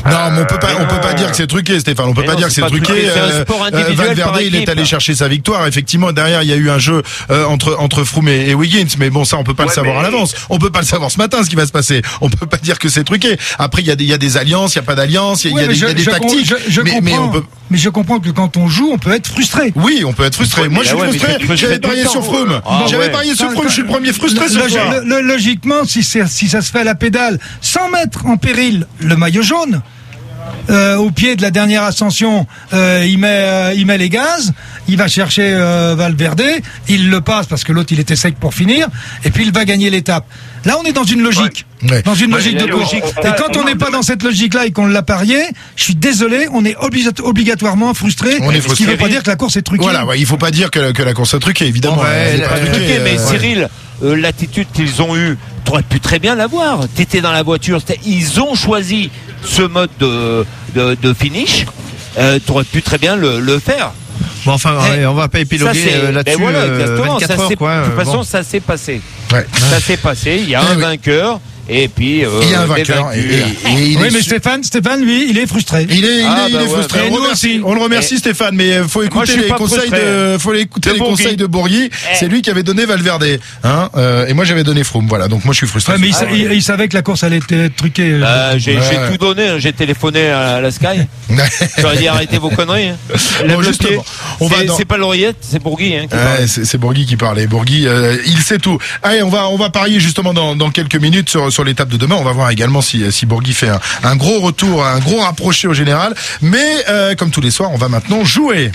Non, mais on peut pas, on peut pas dire que c'est truqué, Stéphane. On peut Mais pas non, dire que c'est c'est pas truqué. truqué, c'est un Euh, sport euh, individuel Valverde, par il est équipe. allé chercher sa victoire. Effectivement, derrière, il y a eu un jeu euh, entre entre Froome et, et Wiggins. Mais bon, ça, on peut pas Ouais, le savoir mais- à l'avance. On peut pas le savoir ce matin, ce qui va se passer. On peut pas dire que c'est truqué. Après, il y a des, il y a des alliances, il y a pas d'alliance, il y a, Ouais, il y a mais des, il y a je- des je tactiques. com- je- je mais, mais on comprends. peut. Mais je comprends que quand on joue, on peut être frustré. Oui, on peut être frustré. Ouais, Moi, mais je suis là, ouais, mais frustré. tu es frustré J'avais tout le parié temps. sur Froome. Ah, J'avais ouais. parié sur Froome. Je suis le premier frustré ce Logi- soir. le- le- Logiquement, si, c'est- si ça se fait à la pédale, sans mettre en péril le maillot jaune, euh, au pied de la dernière ascension, euh, il met, euh, il met les gaz, il va chercher euh, Valverde, il le passe parce que l'autre il était sec pour finir, et puis il va gagner l'étape. Là, on est dans une logique, Ouais. dans une Ouais, logique il y a de le- course. on- Et on- quand on- on n'est pas dans cette logique-là et qu'on l'a parié, je suis désolé, on est obligat- obligatoirement frustré. On est Ce qui frustré. ne veut pas dire que la course est truquée. Voilà, ouais, il faut pas dire que, que la course est truquée, évidemment. Ouais, Elle est pas elle est truquée, truquée, mais euh, Cyril, euh, l'attitude qu'ils ont eue, t'aurais pu très bien l'avoir. T'étais dans la voiture, c'était- ils ont choisi ce mode de, de, de finish. Euh, t'aurais pu très bien le, le faire. Bon, enfin, Eh, ouais, on va pas Ça, épiloguer c'est- euh, ben là-dessus. voilà, euh, exactement. vingt-quatre Ça, heures, c'est- quoi. de euh, toute façon, bon. ça s'est passé. Ouais. Ça s'est passé. Il y a Eh un oui. vainqueur. Et puis, euh, Il y a un des vainqueur. Et, vaincus. et- et il Oui, est mais su- Stéphane, Stéphane, lui, il est frustré. Il est, il Ah, est, il bah est ouais, frustré. bah, on, nous le remercie, aussi. on le remercie, Et- Stéphane, mais il faut Moi, écouter je suis les pas conseils frustré, de, faut écouter De les Bourgui. conseils de Bourgui. Eh. C'est lui qui avait donné Valverde, hein, euh, et moi j'avais donné Froome. Voilà, donc moi je suis frustré. Ouais, mais il, Ah, sa- ouais. il- il savait que la course allait être truquée. euh. Euh, j'ai Ouais. j'ai tout donné. hein. J'ai téléphoné à la Sky. J'aurais dit arrêtez vos conneries. hein. Lève Bon, le justement, pied. on va C'est- dans- C'est pas l'oreillette, c'est Bourgui. Hein, qui Ouais, parle. c'est c'est Bourgui qui parlait. Bourgui, euh, il sait tout. Allez, on va on va parier justement dans, dans quelques minutes sur sur l'étape de demain. On va voir également si si Bourgui fait un, un gros retour, un gros rapproché au général. Mais euh, comme tous les soirs, on va maintenant jouer.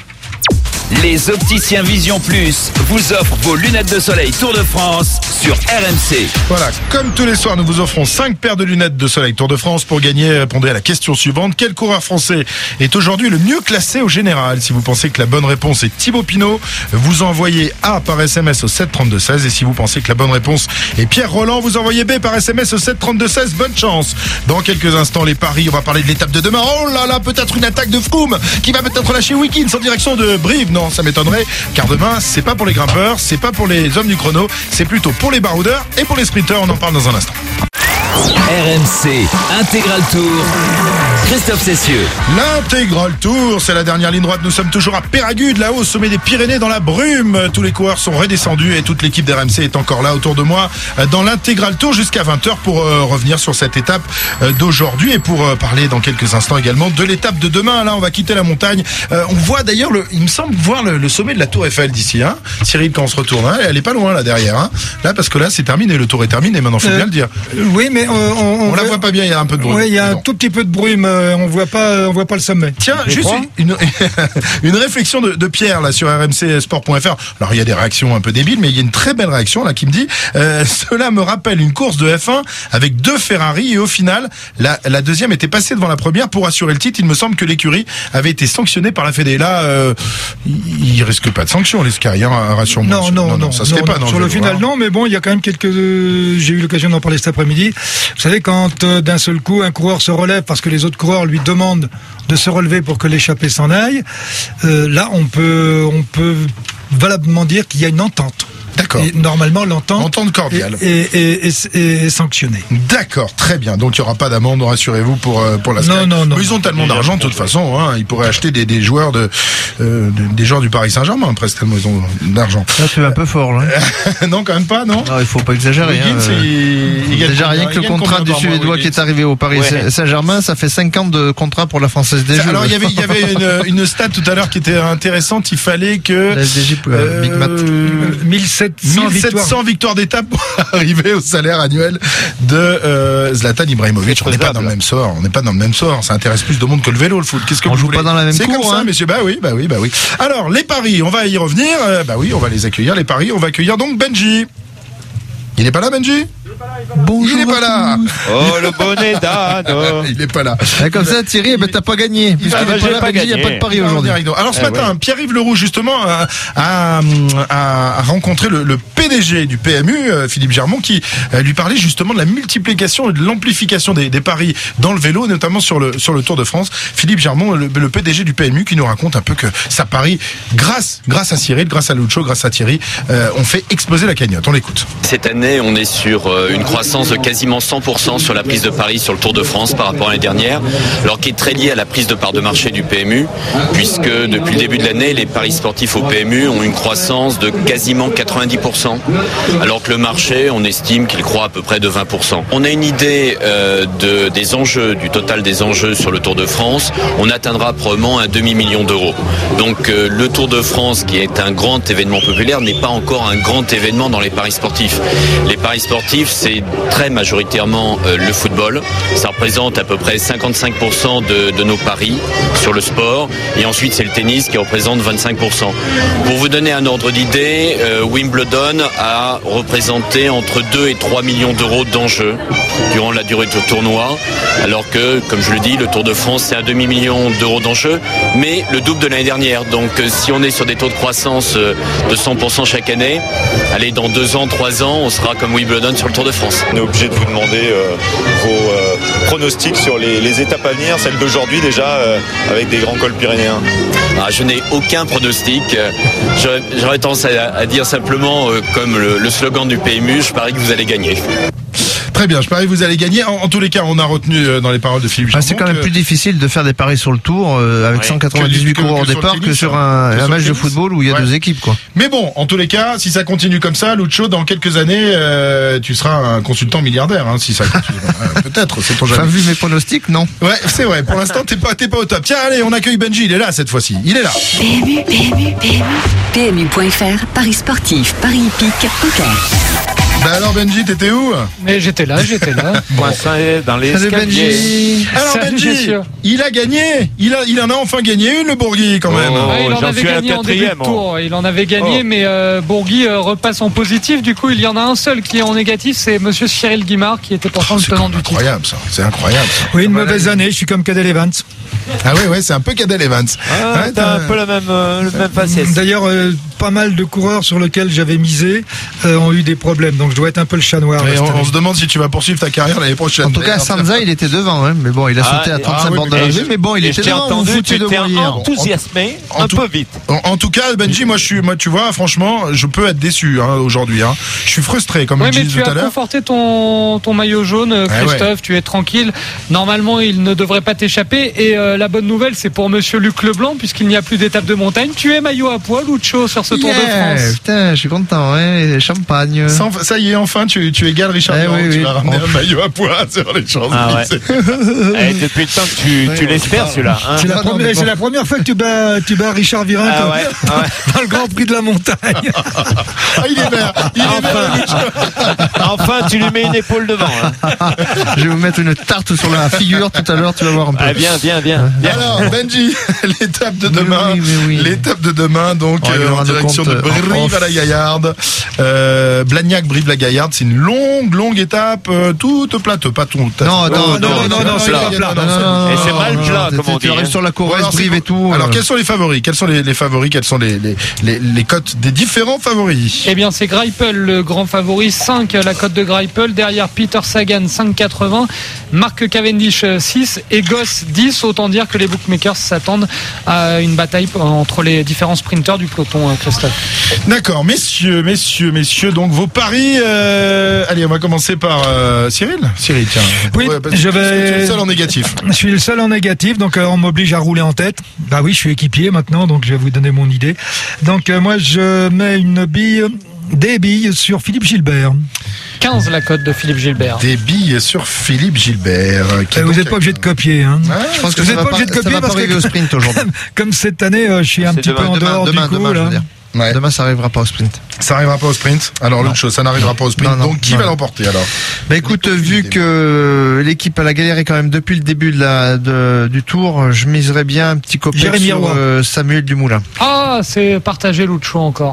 Les opticiens Vision Plus vous offrent vos lunettes de soleil Tour de France sur R M C. Voilà, comme tous les soirs, nous vous offrons cinq paires de lunettes de soleil Tour de France. Pour gagner, répondez à la question suivante. Quel coureur français est aujourd'hui le mieux classé au général? Si vous pensez que la bonne réponse est Thibaut Pinot, vous envoyez A par S M S au sept trente-deux seize. Et si vous pensez que la bonne réponse est Pierre Roland, vous envoyez B par S M S au sept trente-deux seize. Bonne chance. Dans quelques instants, les paris, on va parler de l'étape de demain. Oh là là, peut-être une attaque de Froome qui va peut-être lâcher Wiggins en direction de Brive. Non, ça m'étonnerait, car demain, c'est pas pour les grimpeurs, c'est pas pour les hommes du chrono, c'est plutôt pour les baroudeurs et pour les sprinteurs. On en parle dans un instant. R M C Intégral Tour. Christophe Cessieux. L'intégral tour, c'est la dernière ligne droite. Nous sommes toujours à Péragude, là-haut au sommet des Pyrénées, dans la brume. Tous les coureurs sont redescendus et toute l'équipe d'R M C est encore là autour de moi dans l'intégral tour jusqu'à vingt heures pour euh, revenir sur cette étape euh, d'aujourd'hui et pour euh, parler dans quelques instants également de l'étape de demain. Là, on va quitter la montagne. Euh, on voit d'ailleurs, le, il me semble voir le, le sommet de la Tour Eiffel d'ici. Hein, Cyril, quand on se retourne, hein, elle est pas loin là derrière. Hein, là, parce que là, c'est terminé. Le tour est terminé. Maintenant, faut Euh, bien le dire. Oui, mais euh, on, on, On la voit pas bien. Il y a un peu de brume. Oui, il y a un Bon. tout petit peu de brume. euh, On voit pas, on voit pas le sommet. Tiens, juste une, une, une réflexion de, de Pierre là sur r m c sport point f r. Alors il y a des réactions un peu débiles, mais il y a une très belle réaction là qui me dit euh, cela me rappelle une course de F un avec deux Ferrari et au final la, la deuxième était passée devant la première pour assurer le titre. Il me semble que l'écurie avait été sanctionnée par la Fédé. Là, euh, il, il risque pas de sanction les Sky, hein, rassure-moi. Non, non, non, ça se fait non, pas. non. dans Sur le vélo, final, hein. non, mais bon, il y a quand même quelques. euh, J'ai eu l'occasion d'en parler cet après-midi. Vous savez, quand euh, d'un seul coup un coureur se relève parce que les autres coureurs lui demandent de se relever pour que l'échappée s'en aille, euh, là, on peut, on peut valablement dire qu'il y a une entente. D'accord. Et normalement, l'entente Entente cordiale. est, est, est, est- est sanctionnée. D'accord, très bien. Donc il n'y aura pas d'amende, rassurez-vous, pour euh, pour la Non, Sky. non, non. Mais ils ont tellement d'argent de toute façon, hein, ils pourraient acheter des, des joueurs de, euh, de- des joueurs du Paris Saint-Germain presque tellement ils ont d'argent. Là, c'est un peu fort, là. Non, quand même pas, non. Non, il faut pas exagérer. Wiggins, hein, euh, il- il gagne Déjà, combien- rien que il le gagne contrat combien du par mois, Suédois qui Wiggins est arrivé au Paris Ouais. Saint-Germain, ça fait cinq ans de contrat pour la Française des Jeux. Alors il y avait il y avait une, une stat tout à l'heure qui était intéressante. Il fallait que La S D J, euh, Big Mat. mille sept cents mille sept cents victoires d'étape pour arriver au salaire annuel de euh, Zlatan Ibrahimovic. On n'est pas dans le même sort. On n'est pas dans le même sort. Ça intéresse plus de monde que le vélo, le foot. Qu'est-ce que On vous joue voulez pas dans la même C'est cour, comme ça, hein. messieurs. Bah oui, bah oui, bah oui. Alors les paris, on va y revenir. Euh, bah oui, on va les accueillir. Les paris, on va accueillir donc Benji. Il est pas là, Benji? Bonjour. Il est pas là. Oh, le bonnet d'âne. Il est pas là. Ah, comme ça, Thierry, eh ben, t'as pas gagné. Puisqu'il Ah, bah, est j'ai pas là, pas Benji, il n'y a gagné. pas de pari Il va aujourd'hui. revenir avec nous. Alors ce Eh matin, ouais. Pierre-Yves Leroux justement a, a, a- a rencontré le, le P D G du P M U, euh, Philippe Germont, qui euh, lui parlait justement de la multiplication et de l'amplification des, des paris dans le vélo, notamment sur le sur le Tour de France. Philippe Germont, le, le P D G du P M U, qui nous raconte un peu que ça parie grâce grâce à Cyril, grâce à Lucho, grâce à Thierry, euh, on fait exploser la cagnotte. On l'écoute. Cette année, on est sur euh, une croissance de quasiment cent pour cent sur la prise de paris sur le Tour de France par rapport à l'année dernière, alors qui est très lié à la prise de part de marché du P M U, puisque depuis le début de l'année, les paris sportifs au P M U ont une croissance de quasiment quatre-vingt-dix pour cent, alors que le marché, on estime qu'il croît à peu près de vingt pour cent. On a une idée euh, de, des enjeux, du total des enjeux sur le Tour de France. On atteindra probablement un demi-million d'euros. Donc euh, le Tour de France, qui est un grand événement populaire, n'est pas encore un grand événement dans les paris sportifs. Les paris sportifs, c'est très majoritairement euh, le football. Ça représente à peu près cinquante-cinq pour cent de, de nos paris sur le sport. Et ensuite, c'est le tennis qui représente vingt-cinq pour cent. Pour vous donner un ordre d'idée, euh, Wimbledon a représenté entre deux et trois millions d'euros d'enjeux durant la durée du tournoi, alors que, comme je le dis, le Tour de France, c'est un demi-million d'euros d'enjeux, mais le double de l'année dernière. Donc, euh, si on est sur des taux de croissance euh, de cent pour cent chaque année, allez, dans deux ans, trois ans, on sera comme Wimbledon sur le Tour de France. On est obligé de vous demander euh, vos euh, pronostics sur les, les étapes à venir, celles d'aujourd'hui déjà, euh, avec des grands cols pyrénéens. Ah, je n'ai aucun pronostic. J'aurais, j'aurais tendance à, à dire simplement, euh, comme le, le slogan du P M U, je parie que vous allez gagner. Très bien, je parie que vous allez gagner. En, en tous les cas, on a retenu euh, dans les paroles de Philippe Jambon. Ah, c'est quand même que... plus difficile de faire des paris sur le Tour euh, avec ouais. cent quatre-vingt-dix-huit que, coureurs au départ que sur un, un match de football où il y a ouais. deux équipes, quoi. Mais bon, en tous les cas, si ça continue comme ça, Lucho, dans quelques années, euh, tu seras un consultant milliardaire, hein, si ça continue. euh, peut-être, c'est ton jamais. Enfin, vu mes pronostics, non. Ouais, c'est vrai. Pour l'instant, t'es pas, t'es pas au top. Tiens, allez, on accueille Benji. Il est là cette fois-ci. Il est là. P M U, P M U, P M U. P M U point F R, paris sportif, paris hippique, poker. Bah alors Benji, t'étais où? Mais j'étais là, j'étais là. Coincé dans les Salut Benji. Alors Salut, Benji, il a gagné. Il a, il en a enfin gagné une, le Bourgui, quand même. Oh, ouais, il en avait gagné en début de tour. Il en avait gagné, oh. mais euh, Bourgui euh, repasse en positif. Du coup, il y en a un seul qui est en négatif, c'est Monsieur Cyril Guimard, qui était pourtant oh, le tenant du titre. C'est incroyable, ça. C'est incroyable. Ça. Oui, une mauvaise année. Je suis comme Cadel Evans. Ah ouais, ouais, c'est un peu Cadel Evans. Ah, ouais, t'as un peu la même, euh, le même faciès. D'ailleurs, euh, pas mal de coureurs sur lesquels j'avais misé euh, ont eu des problèmes. Donc, je dois être un peu le chat noir. On, on se demande si tu vas poursuivre ta carrière l'année prochaine. En tout cas, Sansa, il était devant, hein, mais bon, il a ah, sauté à trente-cinq ah, oui, bornes de la rue, mais bon, il était devant. Entendu, tu t'es enthousiasmé en, en un tout, peu vite. En, en tout cas, Benji, moi, je suis, moi, tu vois, franchement, je peux être déçu hein, aujourd'hui. Hein. Je suis frustré, comme oui, on disait tout à l'heure. Tu as conforté ton, ton maillot jaune, Christophe. Ah ouais. Tu es tranquille. Normalement, il ne devrait pas t'échapper. Et euh, la bonne nouvelle, c'est pour Monsieur Luc Leblanc, puisqu'il n'y a plus d'étape de montagne. Tu es maillot à poil, Lucho, sur ce yeah, Tour de France. Putain, je suis content, ouais. Champagne. Ça, ça y est, enfin, tu, tu égales Richard eh, oui, tu oui. vas ramener oh. un maillot à poil sur les Champs-Élysées. Ah ouais. eh, depuis le temps que tu, tu l'espères, celui-là. Hein. C'est, la première, c'est la première fois que tu bats, tu bats Richard Virin ah ouais, ah ouais. dans le Grand Prix de la montagne. Ah, il est vert. Il est enfin, vert. Enfin, tu lui mets une épaule devant. Hein. Je vais vous mettre une tarte sur la figure tout à l'heure, tu vas voir un peu. Ah, bien, bien, bien, bien. Alors, Benji, l'étape de demain. Oui, oui, oui. L'étape de demain, donc, oh, euh, en direction de, de Brive à la Gaillarde. Euh, Blagnac, Brive la Gaillarde, c'est une longue, longue étape, euh, toute plate, pas tout. Non, non, non, non, non, non, c'est plat. Et c'est mal plat, comme on dit. Tu arrives sur la Corrèze, Brive et tout. Alors, quels sont les favoris? Quels sont les, les favoris? Quels sont les, les, les, les cotes des différents favoris? Eh bien, c'est Greipel, le grand favori, cinq, la cote de Greipel. Derrière, Peter Sagan, cinq quatre-vingts. Mark Cavendish, six. Et Goss, dix. Autant dire que les bookmakers s'attendent à une bataille entre les différents sprinteurs du peloton, Christophe. D'accord, messieurs, messieurs, messieurs, donc vos paris. Euh... Allez, on va commencer par euh, Cyril. Cyril, tiens. Oui, ouais, je vais. Tu es le seul en négatif. Je suis le seul en négatif, donc euh, on m'oblige à rouler en tête. Bah oui, je suis équipier maintenant, donc je vais vous donner mon idée. Donc euh, moi, je mets une bille, des billes sur Philippe Gilbert. quinze la cote de Philippe Gilbert. Des billes sur Philippe Gilbert. Euh, vous n'êtes pas obligé de copier. Hein. Ouais, je pense que vous n'êtes pas obligé de copier parce que au sprint aujourd'hui. Comme cette année, euh, je suis un c'est petit demain, peu en demain, dehors demain, du coup. Demain, là. je veux dire. Ouais. Demain, ça n'arrivera pas au sprint. Ça n'arrivera pas au sprint. Alors, l'autre chose, ça n'arrivera pas au sprint. Non, non, Donc, qui non, va l'emporter alors? Bah écoute, vu que l'équipe à la galère est quand même depuis le début de la, de, du tour, je miserais bien un petit copain sur euh, Samuel Dumoulin. Ah, c'est partagé Lucho encore.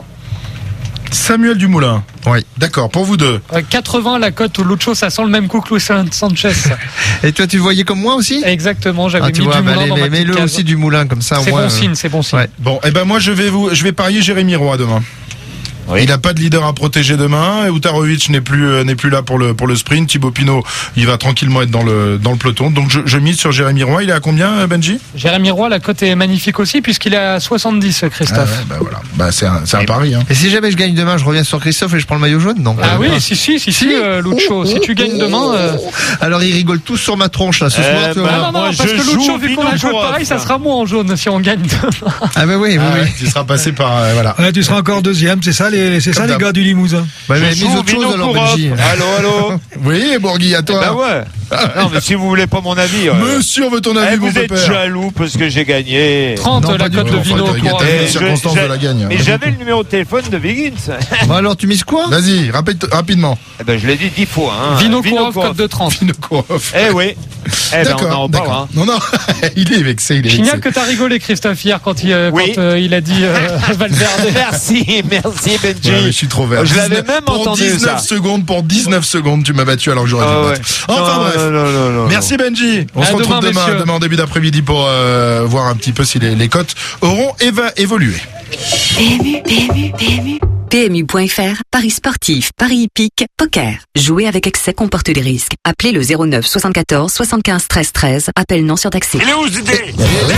Samuel Dumoulin. Oui. D'accord, pour vous deux. Euh, quatre-vingts la cote, Lucho, ça sent le même coup que Luis Sanchez. Et toi, tu le voyais comme moi aussi? Exactement, j'avais ah, mis vois, Dumoulin bah, dans les, ma mais petite le case. aussi Dumoulin, comme ça. C'est moi, bon euh... signe, c'est bon signe. Ouais. Bon, et eh ben moi, je vais vous, je vais parier Jérémy Roy demain. Oui. Il n'a pas de leader à protéger demain. Utarovic n'est plus euh, n'est plus là pour le pour le sprint. Thibaut Pinot, il va tranquillement être dans le dans le peloton. Donc je, je mise sur Jérémy Roy. Il est à combien, Benji? Jérémy Roy, la cote est magnifique aussi puisqu'il est à soixante-dix, Christophe. Ah ouais, bah voilà. Bah c'est un c'est un pari. Hein. Et si jamais je gagne demain, je reviens sur Christophe et je prends le maillot jaune, non? Ah oui, si si si si, euh, Lucho. Si tu gagnes demain. Euh... Alors ils rigolent tous sur ma tronche là ce soir. Euh, bah, non non, non parce que Lucho, vu qu'on a joué pareil, ça sera moi en jaune si on gagne demain. Ah bah oui, oui, ah, oui. Ouais, tu seras passé par euh, voilà. Ouais, tu seras encore deuxième, c'est ça les c'est ça les gars du Limousin. Bah mais mise autre chose alors Benji. Allô allô. Oui, Bourgui, à toi. Bah ouais. Non mais si vous voulez pas mon avis. Euh... Monsieur veut ton avis, eh, mon vous êtes pépère. jaloux parce que j'ai gagné. trente non, la cote de Vino pour les circonstances de la gagne. Mais j'avais le numéro de téléphone de Wiggins. Bah alors tu mises quoi? Vas-y, rapide, rapidement. Eh ben je l'ai dit dix fois hein. Vino Kourov, cote de trente. Vino Kourov. Eh oui. Eh ben on en parle hein. Non non, il est vexé, il est vexé. Génial que t'as rigolé Christophe hier quand il euh, oui. quand euh, il a dit euh, Valverde. Merci, merci Benji. Ouais, je suis trop vert. Je l'avais même pour entendu dix-neuf ça. secondes, pour dix-neuf secondes, tu m'as battu alors que j'aurais oh, dû ouais. battre. Enfin non, bref. Non, non, non, non, merci Benji. On à se retrouve demain, demain, demain en début d'après-midi pour euh, voir un petit peu si les, les cotes auront éva- évolué. P M U, P M U, P M U. P M U point F R, paris sportif, paris hippique, poker. Jouer avec excès comporte des risques. Appelez le zéro neuf soixante-quatorze soixante-quinze treize treize. Appel non surtaxé. Il est où ce idée?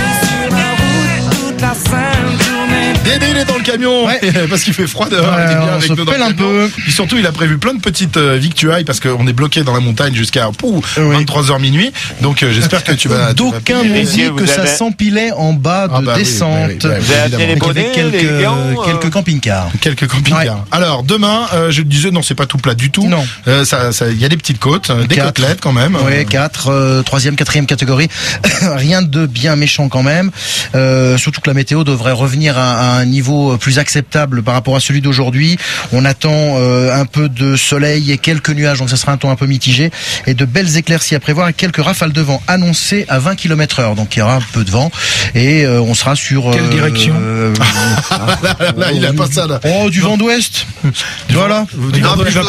Dédé, il est dans le camion, ouais. Parce qu'il fait froid dehors. Ouais, il est bien on avec se nous dans pèle le un peu. Et surtout, il a prévu plein de petites euh, victuailles parce qu'on est bloqué dans la montagne jusqu'à pou, oui. vingt-trois heures minuit. Donc euh, j'espère que tu vas. D'aucuns m'ont dit que ça avez... s'empilait en bas de ah bah descente. Oui, oui, oui, vous avez amené les bonnets, quelques, les gants, euh... quelques camping-cars. Quelques camping-cars. Ouais. Alors demain, euh, je te disais non, c'est pas tout plat du tout. Non. Euh, ça, ça, il y a des petites côtes, des quatre. Côtelettes quand même. Oui, quatre, euh, troisième, quatrième catégorie. Rien de bien méchant quand même. Euh, surtout que la météo devrait revenir à, à un niveau plus acceptable par rapport à celui d'aujourd'hui. On attend euh, un peu de soleil et quelques nuages, donc ça sera un temps un peu mitigé, et de belles éclaircies à prévoir et quelques rafales de vent annoncées à vingt kilomètres heure. Donc il y aura un peu de vent et euh, on sera sur... Quelle euh, direction euh, là, là, là, il a pas ça là. Oh, du vent d'ouest. Voilà. Du vent d'ouest.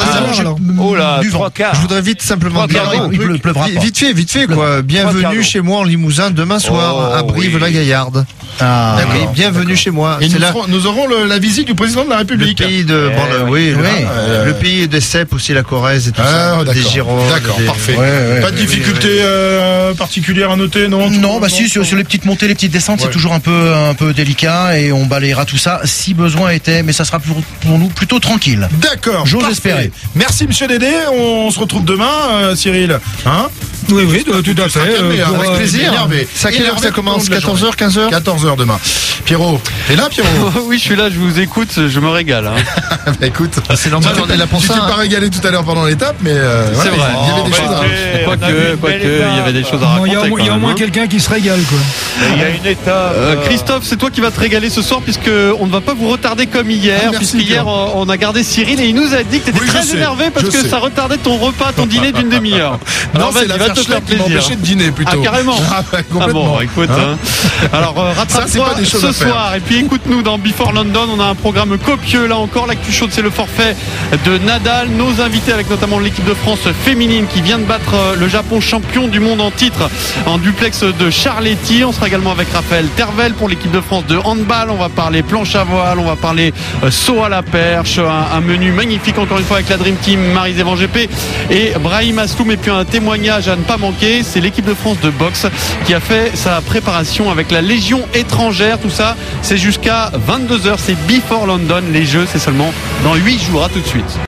Oh là, du vent. Je voudrais vite simplement dire il pleut, pleuvra pas. Vite fait, vite fait quoi. Bienvenue chez moi en Limousin demain soir à Brive-la-Gaillarde. Ah, oui, bienvenue chez moi. Et nous, là... serons, nous aurons le, la visite du président de la République. Le pays de, bon, le, oui, oui. Le, euh... le pays des cèpes aussi, la Corrèze et tout ah, ça. Des Girons. D'accord, des... parfait. Ouais, ouais, pas de difficulté ouais, ouais. Euh, particulière à noter, non? Non, bah non, si, sur, sur les petites montées, les petites descentes, ouais. C'est toujours un peu, un peu délicat et on balayera tout ça si besoin était, mais ça sera pour, pour nous plutôt tranquille. D'accord. J'ose espérer. Merci, monsieur Dédé. On se retrouve demain, euh, Cyril. Hein? Oui, oui, tout à fait. Euh, pour, avec plaisir. Ça, quelle heure ça commence? quatorze heures, quinze heures? quatorze heures demain. Pierrot, t'es là, Pierrot? Oui, je suis là, je vous écoute, je me régale. Hein. Bah écoute, c'est normal, on est là pour ça. Tu t'es pas régalé tout à l'heure pendant l'étape, mais euh, c'est ouais, vrai. Il y avait des choses à Quoique, quoique, il y avait des choses à raconter. Il y a au moins quelqu'un qui se régale, quoi. Il y a une étape. Euh, Christophe, c'est toi qui vas te régaler ce soir, puisque on ne va pas vous retarder comme hier, ah, puisqu'hier on a gardé Cyril et il nous a dit que t'étais oui, très sais, énervé parce que sais. ça retardait ton repas, ton dîner d'une demi-heure. Non, c'est la va te faire plaisir. M'empêcher de dîner plutôt. Ah, carrément. Ah, bah, ah bon, écoute. Hein. Hein. Alors, euh, rattrape-toi ce soir. Et puis, écoute-nous dans Before London. On a un programme copieux. Là encore, l'actu chaude, c'est le forfait de Nadal. Nos invités, avec notamment l'équipe de France féminine qui vient de battre le Japon, champion du monde en titre, en duplex de Charletti. On sera également avec Raphaël Tervel pour l'équipe de France de handball. On va parler planche à voile. On va parler euh, saut à la perche. Un, un menu magnifique, encore une fois, avec la Dream Team, Marie-Zévan G P et Brahim Asloum. Et puis, un témoignage à ne pas manquer. C'est l'équipe de France de boxe qui a fait sa préparation avec la Légion étrangère. Tout ça, c'est jusqu'à vingt-deux heures. C'est Before London. Les Jeux, c'est seulement dans huit jours. À tout de suite.